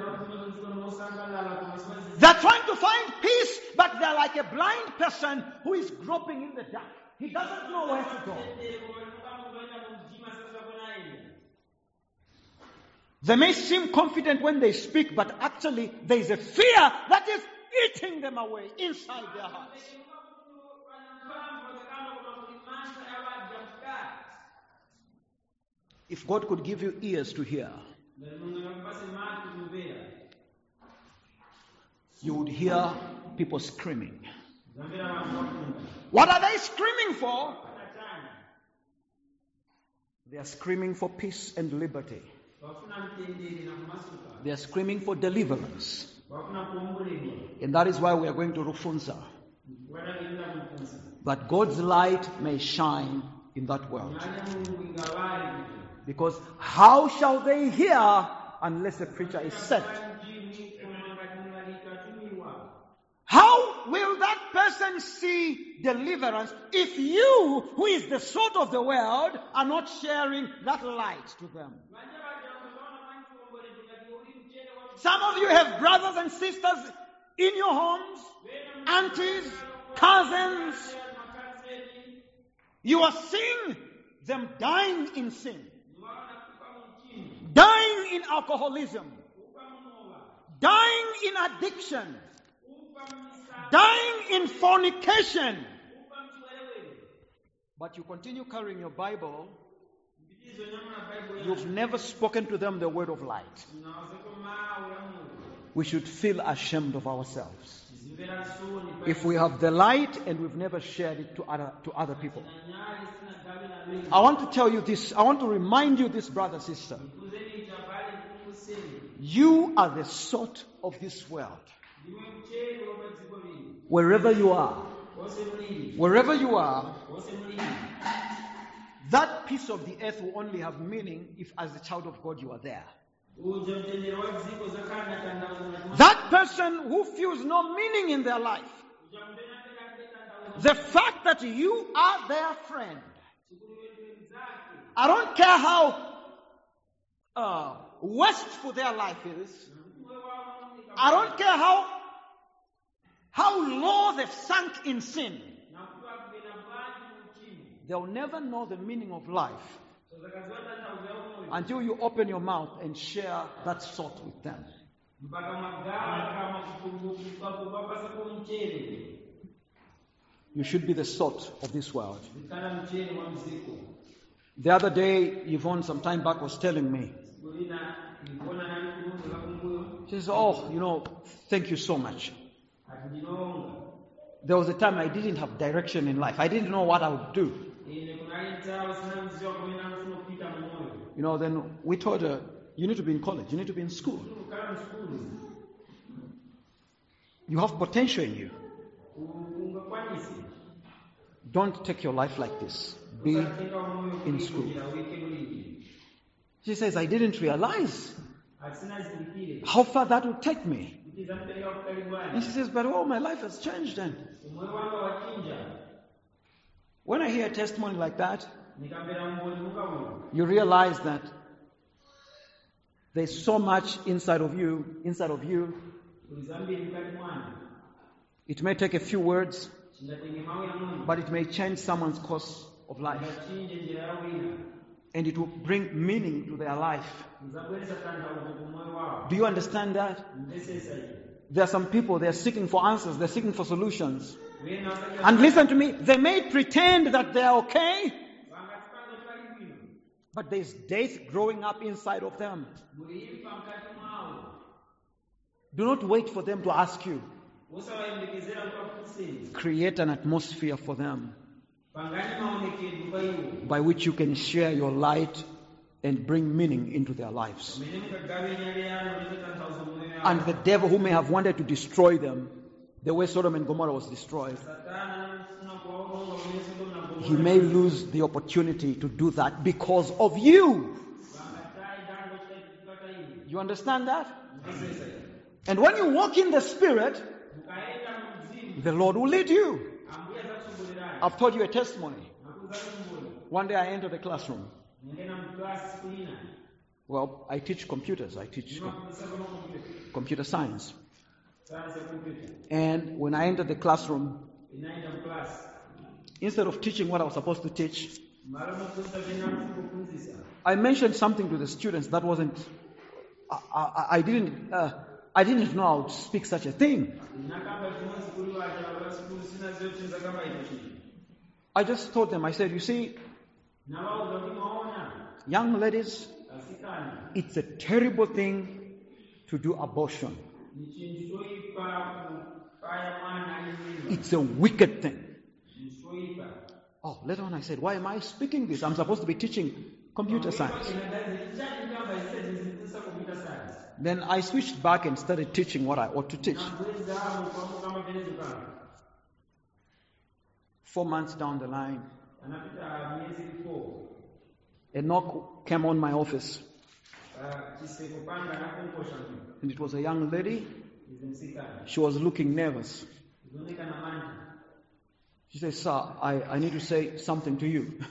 They're trying to find peace, but they're like a blind person who is groping in the dark. He doesn't know where to go. They may seem confident when they speak, but actually there is a fear that is eating them away inside their hearts. If God could give you ears to hear, you would hear people screaming. What are they screaming for? They are screaming for peace and liberty. They are screaming for deliverance. And that is why we are going to Rufunza. That God's light may shine in that world. Because how shall they hear unless a preacher is sent? How will that person see deliverance if you, who is the salt of the world, are not sharing that light to them? Some of you have brothers and sisters in your homes, aunties, cousins. You are seeing them dying in sin, dying in alcoholism, dying in addiction, dying in fornication. But you continue carrying your Bible. You've never spoken to them the word of light. We should feel ashamed of ourselves if we have the light and we've never shared it to other people. I want to tell you this. I want to remind you this, brother, sister. You are the salt of this world. Wherever you are, that piece of the earth will only have meaning if, as a child of God, you are there. That person who feels no meaning in their life, the fact that you are their friend, I don't care how wasteful their life is, I don't care how low they've sunk in sin, they'll never know the meaning of life until you open your mouth and share that salt with them. You should be the salt of this world. The other day, Yvonne, some time back, was telling me, she says, thank you so much. There was a time I didn't have direction in life. I didn't know what I would do. Then we told her, you need to be in college, you need to be in school. You have potential in you. Don't take your life like this. Be in school. She says, I didn't realize how far that would take me. And she says, but my life has changed then. When I hear a testimony like that, you realize that there's so much inside of you. It may take a few words, but it may change someone's course of life. And it will bring meaning to their life. Do you understand that? There are some people, they're seeking for answers, they're seeking for solutions. And listen to me, they may pretend that they're okay, but there's death growing up inside of them. Do not wait for them to ask you. Create an atmosphere for them by which you can share your light and bring meaning into their lives. And the devil who may have wanted to destroy them, the way Sodom and Gomorrah was destroyed, he may lose the opportunity to do that because of you. You understand that? And when you walk in the Spirit, The Lord will lead you. I've told you a testimony. One day I entered the classroom. Well, I teach computers. I teach computer science. And when I entered the classroom, instead of teaching what I was supposed to teach, I mentioned something to the students that wasn't. I didn't know how to speak such a thing. I just told them, I said, you see, young ladies, it's a terrible thing to do abortion. It's a wicked thing. Oh, later on I said, why am I speaking this? I'm supposed to be teaching computer science. Then I switched back and started teaching what I ought to teach. 4 months down the line, a knock came on my office. And it was a young lady. She was looking nervous. She said, sir, I need to say something to you.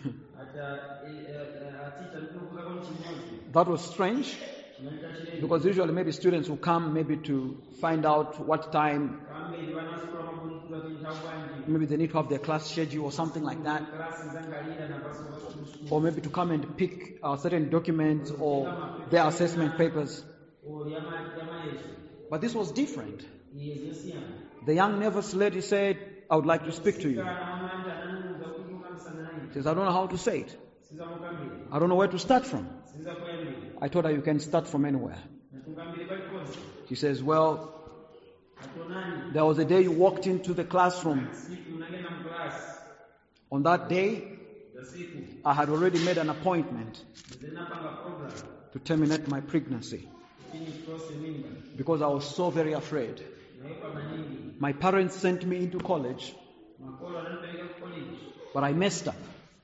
That was strange, because usually maybe students will come maybe to find out what time, maybe they need to have their class schedule or something like that, or maybe to come and pick certain documents or their assessment papers. But this was different. The young nervous lady said, I would like to speak to you. She says, I don't know how to say it. I don't know where to start from. I told her, you can start from anywhere. She says, well, there was a day you walked into the classroom. On that day, I had already made an appointment to terminate my pregnancy because I was so very afraid. My parents sent me into college, but I messed up.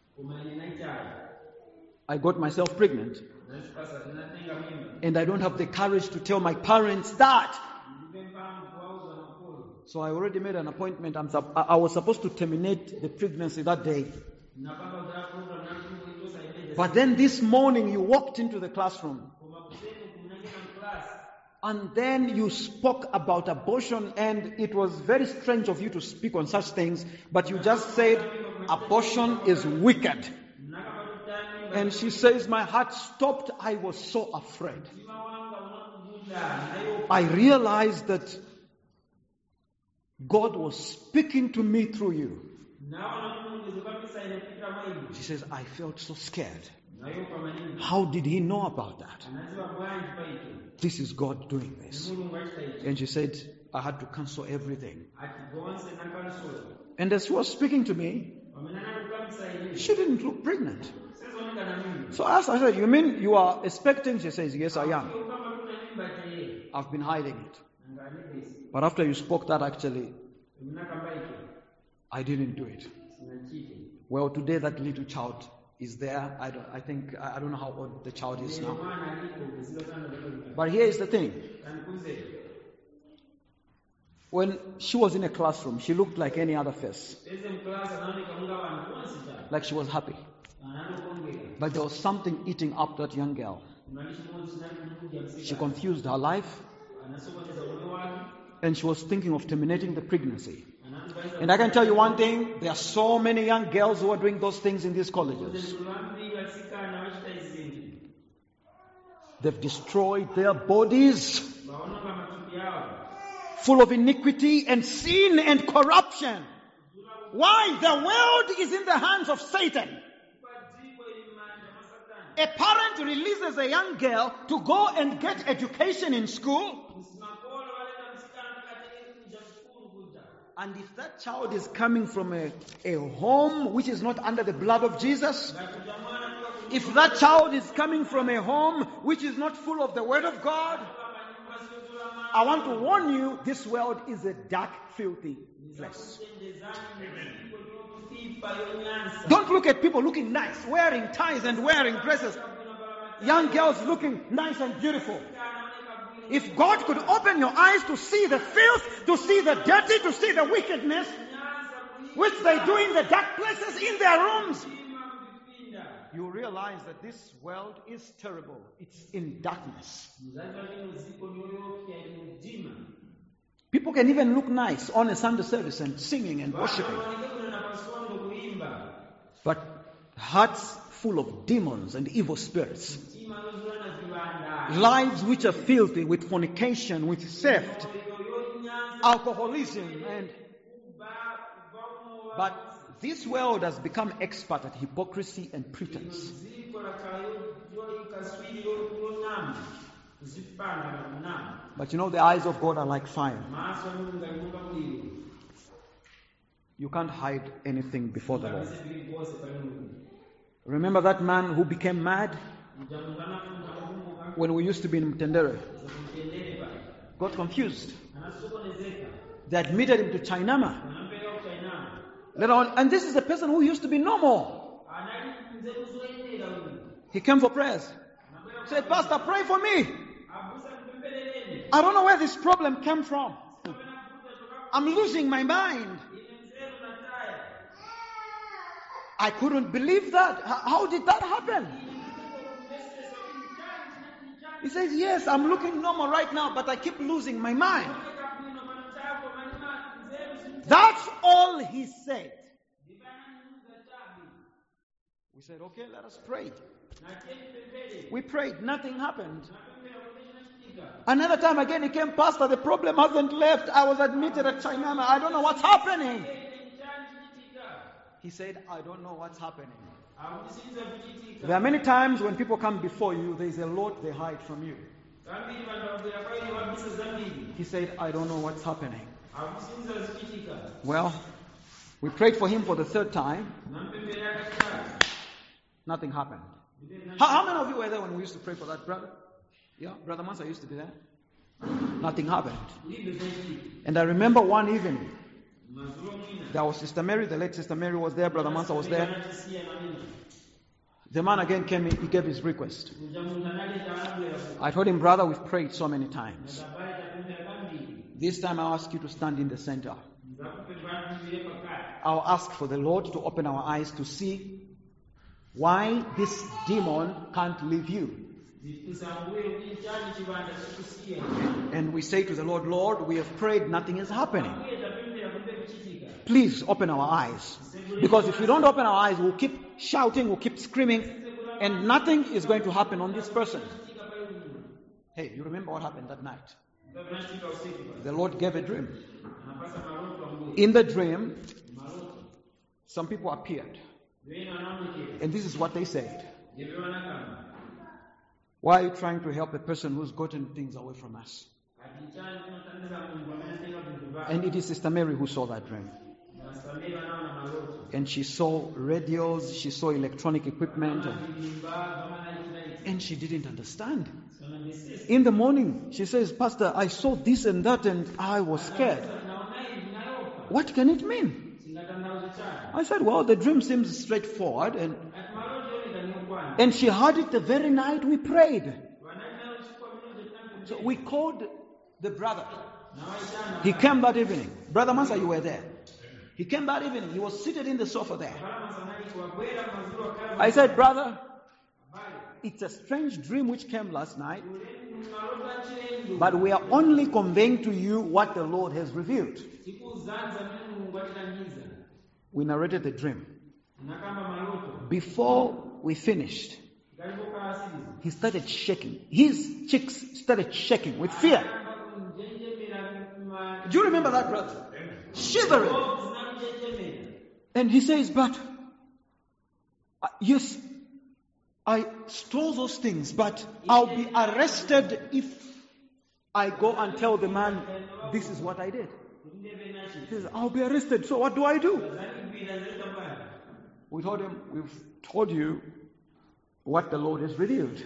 I got myself pregnant, and I don't have the courage to tell my parents that. So I already made an appointment. I was supposed to terminate the pregnancy that day. But then this morning you walked into the classroom, and then you spoke about abortion, and it was very strange of you to speak on such things, but you just said abortion is wicked. And she says, my heart stopped. I was so afraid. I realized that God was speaking to me through you. She says, I felt so scared. How did he know about that? This is God doing this. And she said, I had to cancel everything. And as she was speaking to me, she didn't look pregnant. So I said, you mean you are expecting? She says, yes, I am. I've been hiding it. But after you spoke that, actually, I didn't do it. Well, today that little child is there. I don't know how old the child is now. But here is the thing. When she was in a classroom, she looked like any other face. Like she was happy. But there was something eating up that young girl. She confused her life. And she was thinking of terminating the pregnancy. And I can tell you one thing, there are so many young girls who are doing those things in these colleges. They've destroyed their bodies, full of iniquity and sin and corruption. Why? The world is in the hands of Satan. A parent releases a young girl to go and get education in school. And if that child is coming from a home which is not under the blood of Jesus, if that child is coming from a home which is not full of the Word of God, I want to warn you, this world is a dark, filthy place. Don't look at people looking nice, wearing ties and wearing dresses. Young girls looking nice and beautiful. If God could open your eyes to see the filth, to see the dirty, to see the wickedness, which they do in the dark places in their rooms, you realize that this world is terrible. It's in darkness. People can even look nice on a Sunday service and singing and worshiping, but hearts full of demons and evil spirits. Lives which are filthy with fornication, with theft, alcoholism, but this world has become expert at hypocrisy and pretense. But you know, the eyes of God are like fire. You can't hide anything before the Lord. Remember that man who became mad when we used to be in Mtendere? Got confused. They admitted him to Chainama. Later on, and this is a person who used to be normal. He came for prayers. He said, "Pastor, pray for me. I don't know where this problem came from. I'm losing my mind." I couldn't believe that. How did that happen? He says, "Yes, I'm looking normal right now, but I keep losing my mind." That's all he said. We said, "Okay, let us pray." We prayed, nothing happened. Another time again he came, "Pastor, the problem hasn't left. I was admitted at Chainama. I don't know what's happening." He said, "I don't know what's happening." There are many times when people come before you, there is a lot they hide from you. He said, "I don't know what's happening." Well, we prayed for him for the third time. Nothing happened. How many of you were there when we used to pray for that brother? Yeah, Brother Mansa used to be there. Nothing happened. And I remember one evening, there was Sister Mary, the late Sister Mary was there, Brother Mansa was there. The man again came in, he gave his request. I told him, "Brother, we've prayed so many times. This time I ask you to stand in the center. I'll ask for the Lord to open our eyes to see why this demon can't leave you." And we say to the Lord, "Lord, we have prayed, nothing is happening. Please open our eyes. Because if you don't open our eyes, we'll keep shouting, we'll keep screaming, and nothing is going to happen on this person." Hey, you remember what happened that night? The Lord gave a dream. In the dream, some people appeared. And this is what they said. "Why are you trying to help a person who's gotten things away from us?" And it is Sister Mary who saw that dream. And she saw radios, she saw electronic equipment, and she didn't understand. In the morning, she says, "Pastor, I saw this and that and I was scared. What can it mean?" I said, "Well, the dream seems straightforward." And she heard it the very night we prayed. So we called the brother. He came that evening. Brother Mansa, you were there. He came that evening. He was seated in the sofa there. I said, "Brother, it's a strange dream which came last night, but we are only conveying to you what the Lord has revealed." We narrated the dream. Before we finished, he started shaking. His cheeks started shaking with fear. Do you remember that, brother? Shivering. And he says, "But, yes, I stole those things, but I'll be arrested if I go and tell the man this is what I did." He says, "I'll be arrested, so what do I do?" We told him, "We've told you what the Lord has revealed.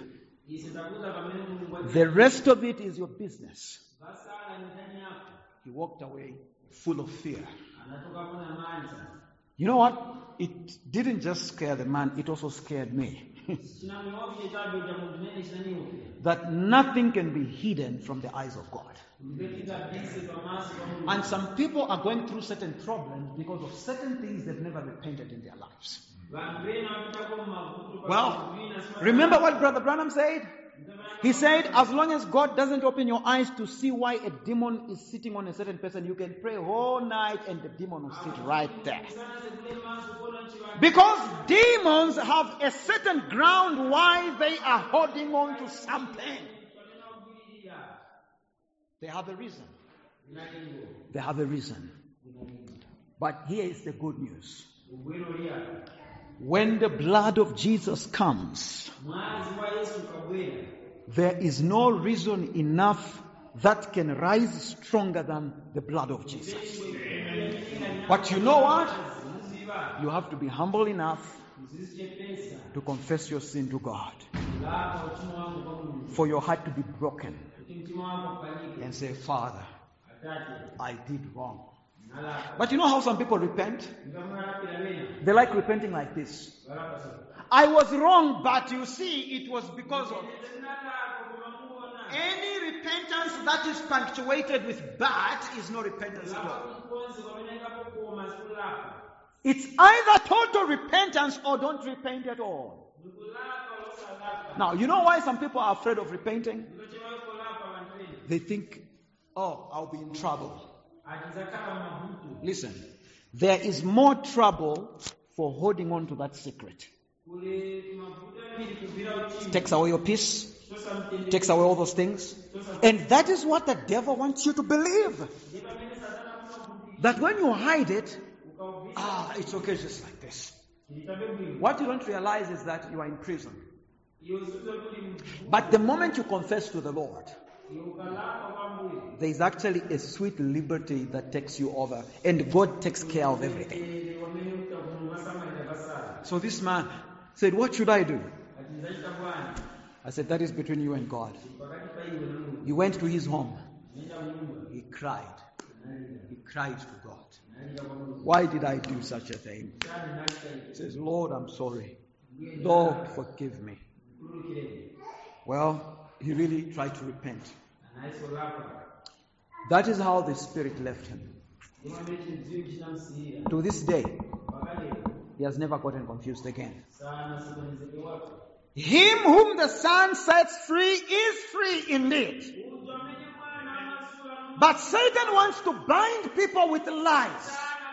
The rest of it is your business." He walked away full of fear. You know what? It didn't just scare the man, it also scared me. that nothing can be hidden from the eyes of God. And some people are going through certain problems because of certain things they've never repented in their lives. Well, remember what Brother Branham said? He said, as long as God doesn't open your eyes to see why a demon is sitting on a certain person, you can pray all night and the demon will sit right there. Because demons have a certain ground why they are holding on to something. They have a reason. They have a reason. But here is the good news. When the blood of Jesus comes, there is no reason enough that can rise stronger than the blood of Jesus. But you know what? You have to be humble enough to confess your sin to God. For your heart to be broken. And say, Father, I did wrong. But you know how some people repent? They like repenting like this. I was wrong, but you see, it was because of... Any repentance that is punctuated with "but" is no repentance at all. It's either total repentance or don't repent at all. Now, you know why some people are afraid of repenting? They think, oh, I'll be in trouble. Listen, there is more trouble for holding on to that secret. It takes away your peace. It takes away all those things. And that is what the devil wants you to believe. That when you hide it, it's okay just like this. What you don't realize is that you are in prison. But the moment you confess to the Lord, there is actually a sweet liberty that takes you over, and God takes care of everything. So this man said, what should I do? I said, that is between you and God. He went to his home. He cried. He cried to God. Why did I do such a thing? He says, Lord, I'm sorry. Lord, forgive me. Well, he really tried to repent. That is how the Spirit left him. To this day, he has never gotten confused again. Him whom the Son sets free is free indeed. But Satan wants to bind people with lies,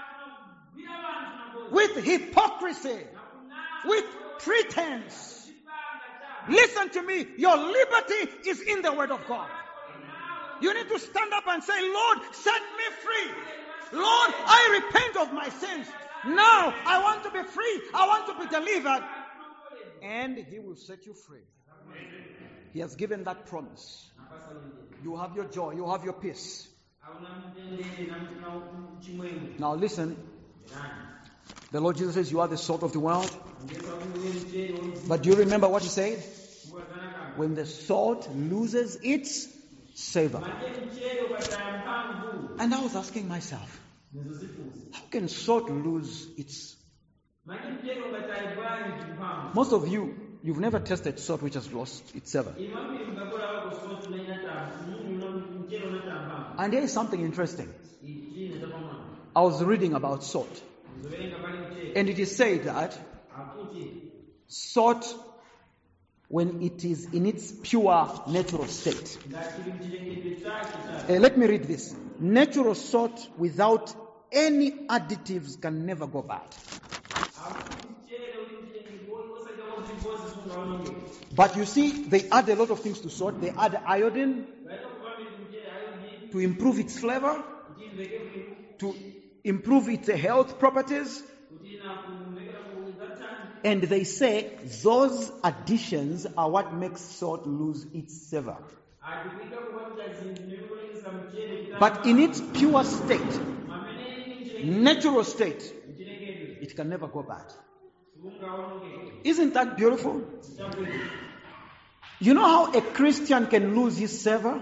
with hypocrisy, with pretense. Listen to me. Your liberty is in the Word of God. You need to stand up and say, Lord, set me free. Lord, I repent of my sins. Now I want to be free. I want to be delivered. And He will set you free. He has given that promise. You have your joy. You have your peace. Now listen. The Lord Jesus says, you are the salt of the world. But do you remember what He said? When the salt loses its savor. And I was asking myself, how can salt lose its... Most of you, you've never tasted salt which has lost its savor. And there is something interesting. I was reading about salt. And it is said that salt, when it is in its pure natural state. Let me read this. Natural salt without any additives can never go bad. But you see, they add a lot of things to salt. They add iodine to improve its flavor, to improve its health properties. And they say those additions are what makes salt lose its savor. But in its pure state, natural state, it can never go bad. Isn't that beautiful? You know how a Christian can lose his savor?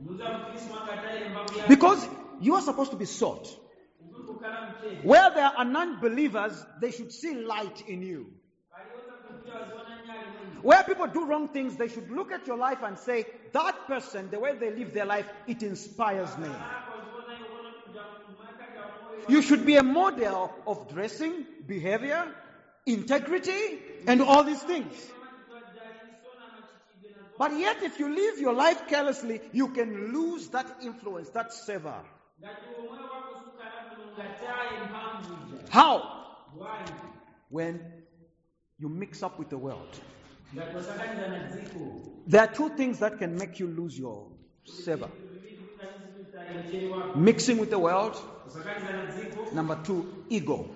Because you are supposed to be salt. Where there are non-believers, they should see light in you. Where people do wrong things, they should look at your life and say, that person, the way they live their life, it inspires me. You should be a model of dressing, behavior, integrity, and all these things. But yet, if you live your life carelessly, you can lose that influence, that savor. How? When you mix up with the world. There are two things that can make you lose your savor. Mixing with the world. Number two, ego.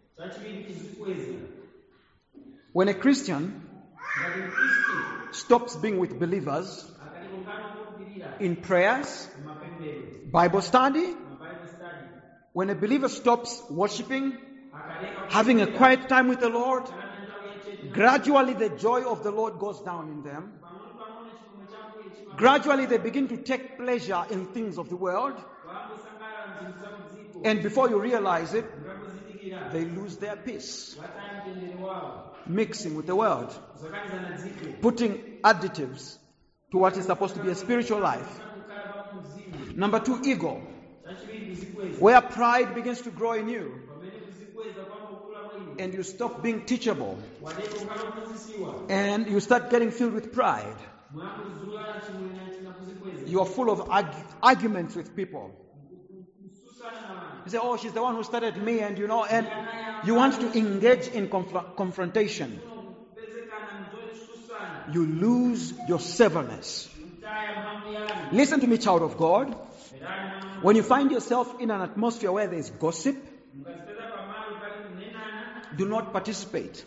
When a Christian stops being with believers in prayers, Bible study, when a believer stops worshiping, having a quiet time with the Lord, gradually the joy of the Lord goes down in them. Gradually they begin to take pleasure in things of the world. And before you realize it, they lose their peace. Mixing with the world. Putting additives to what is supposed to be a spiritual life. Number two, ego. Where pride begins to grow in you. And you stop being teachable. And you start getting filled with pride. You are full of arguments with people. You say, oh, she's the one who started me, and you you want to engage in confrontation. You lose your savourness. Listen to me, child of God. When you find yourself in an atmosphere where there is gossip, do not participate.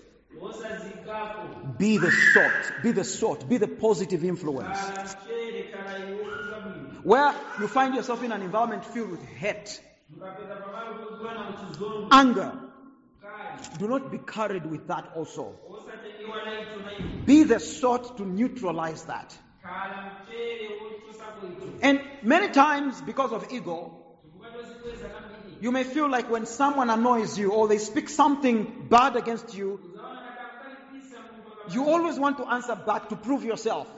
Be the salt, be the positive influence. Where you find yourself in an environment filled with hate, anger, do not be carried with that also. Be the salt to neutralize that. And many times, because of ego, you may feel like when someone annoys you or they speak something bad against you, you always want to answer back to prove yourself.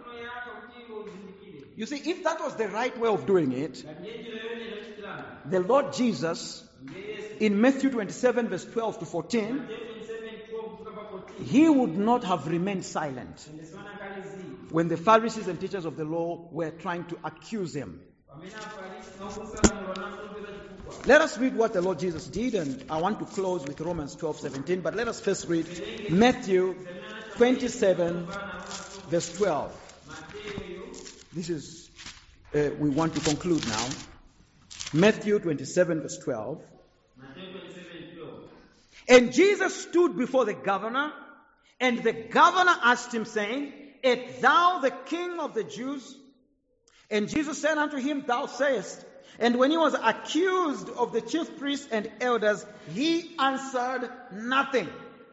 You see, if that was the right way of doing it, the Lord Jesus, in Matthew 27, verse 12 to 14, he would not have remained silent when the Pharisees and teachers of the law were trying to accuse him. Let us read what the Lord Jesus did, and I want to close with Romans 12:17, but let us first read Matthew 27, verse 12. This is, we want to conclude now. Matthew 27, verse 12. And Jesus stood before the governor, and the governor asked him, saying, Art thou the king of the Jews? And Jesus said unto him, Thou sayest. And when he was accused of the chief priests and elders, he answered nothing.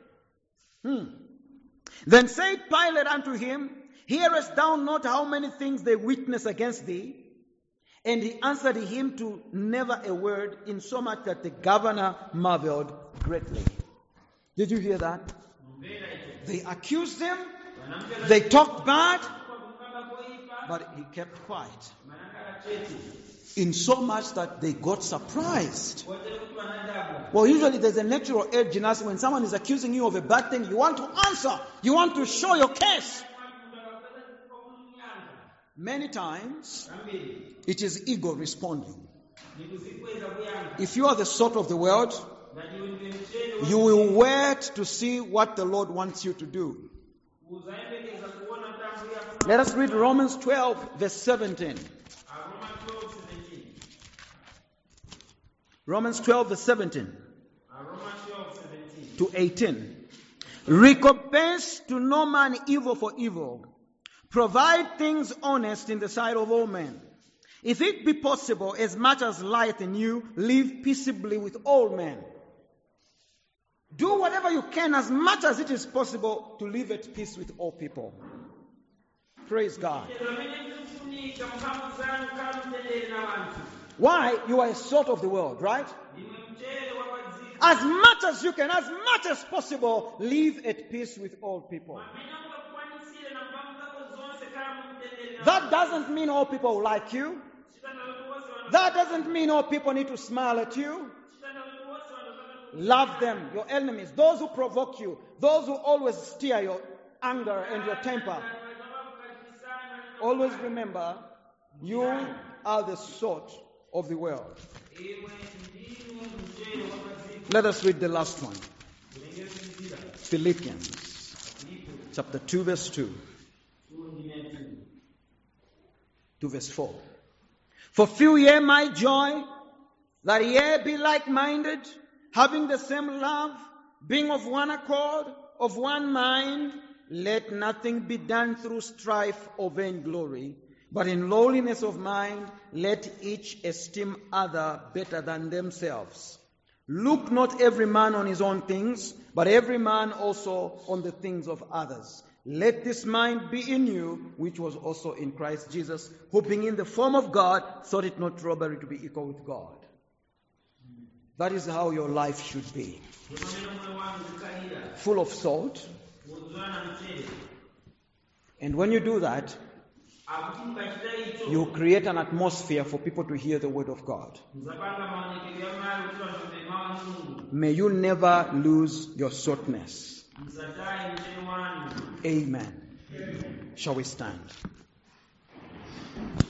Then said Pilate unto him, Hearest thou not how many things they witness against thee? And he answered him to never a word, insomuch that the governor marveled greatly. Did you hear that? They accused him, they talked bad, but he kept quiet. In so much that they got surprised. Well, usually there's a natural edge in us. When someone is accusing you of a bad thing, you want to answer. You want to show your case. Many times, it is ego responding. If you are the salt of the world, you will wait to see what the Lord wants you to do. Let us read Romans 12, verse 17. Romans 12, verse 17 to 18. Recompense to no man evil for evil. Provide things honest in the sight of all men. If it be possible, as much as lieth in you, live peaceably with all men. Do whatever you can, as much as it is possible, to live at peace with all people. Praise God. Why? You are a salt of the world, right? As much as you can, as much as possible, live at peace with all people. That doesn't mean all people like you. That doesn't mean all people need to smile at you. Love them, your enemies, those who provoke you, those who always stir your anger and your temper. Always remember, you are the salt of the world. Let us read the last one. Philippians chapter 2 verse 2 to verse 4. Fulfill ye my joy, that ye be like-minded, having the same love, being of one accord, of one mind. Let nothing be done through strife or vainglory, but in lowliness of mind, let each esteem other better than themselves. Look not every man on his own things, but every man also on the things of others. Let this mind be in you, which was also in Christ Jesus, who being in the form of God, thought it not robbery to be equal with God. That is how your life should be. Full of salt. And when you do that, you create an atmosphere for people to hear the word of God. May you never lose your saltness. Amen. Shall we stand?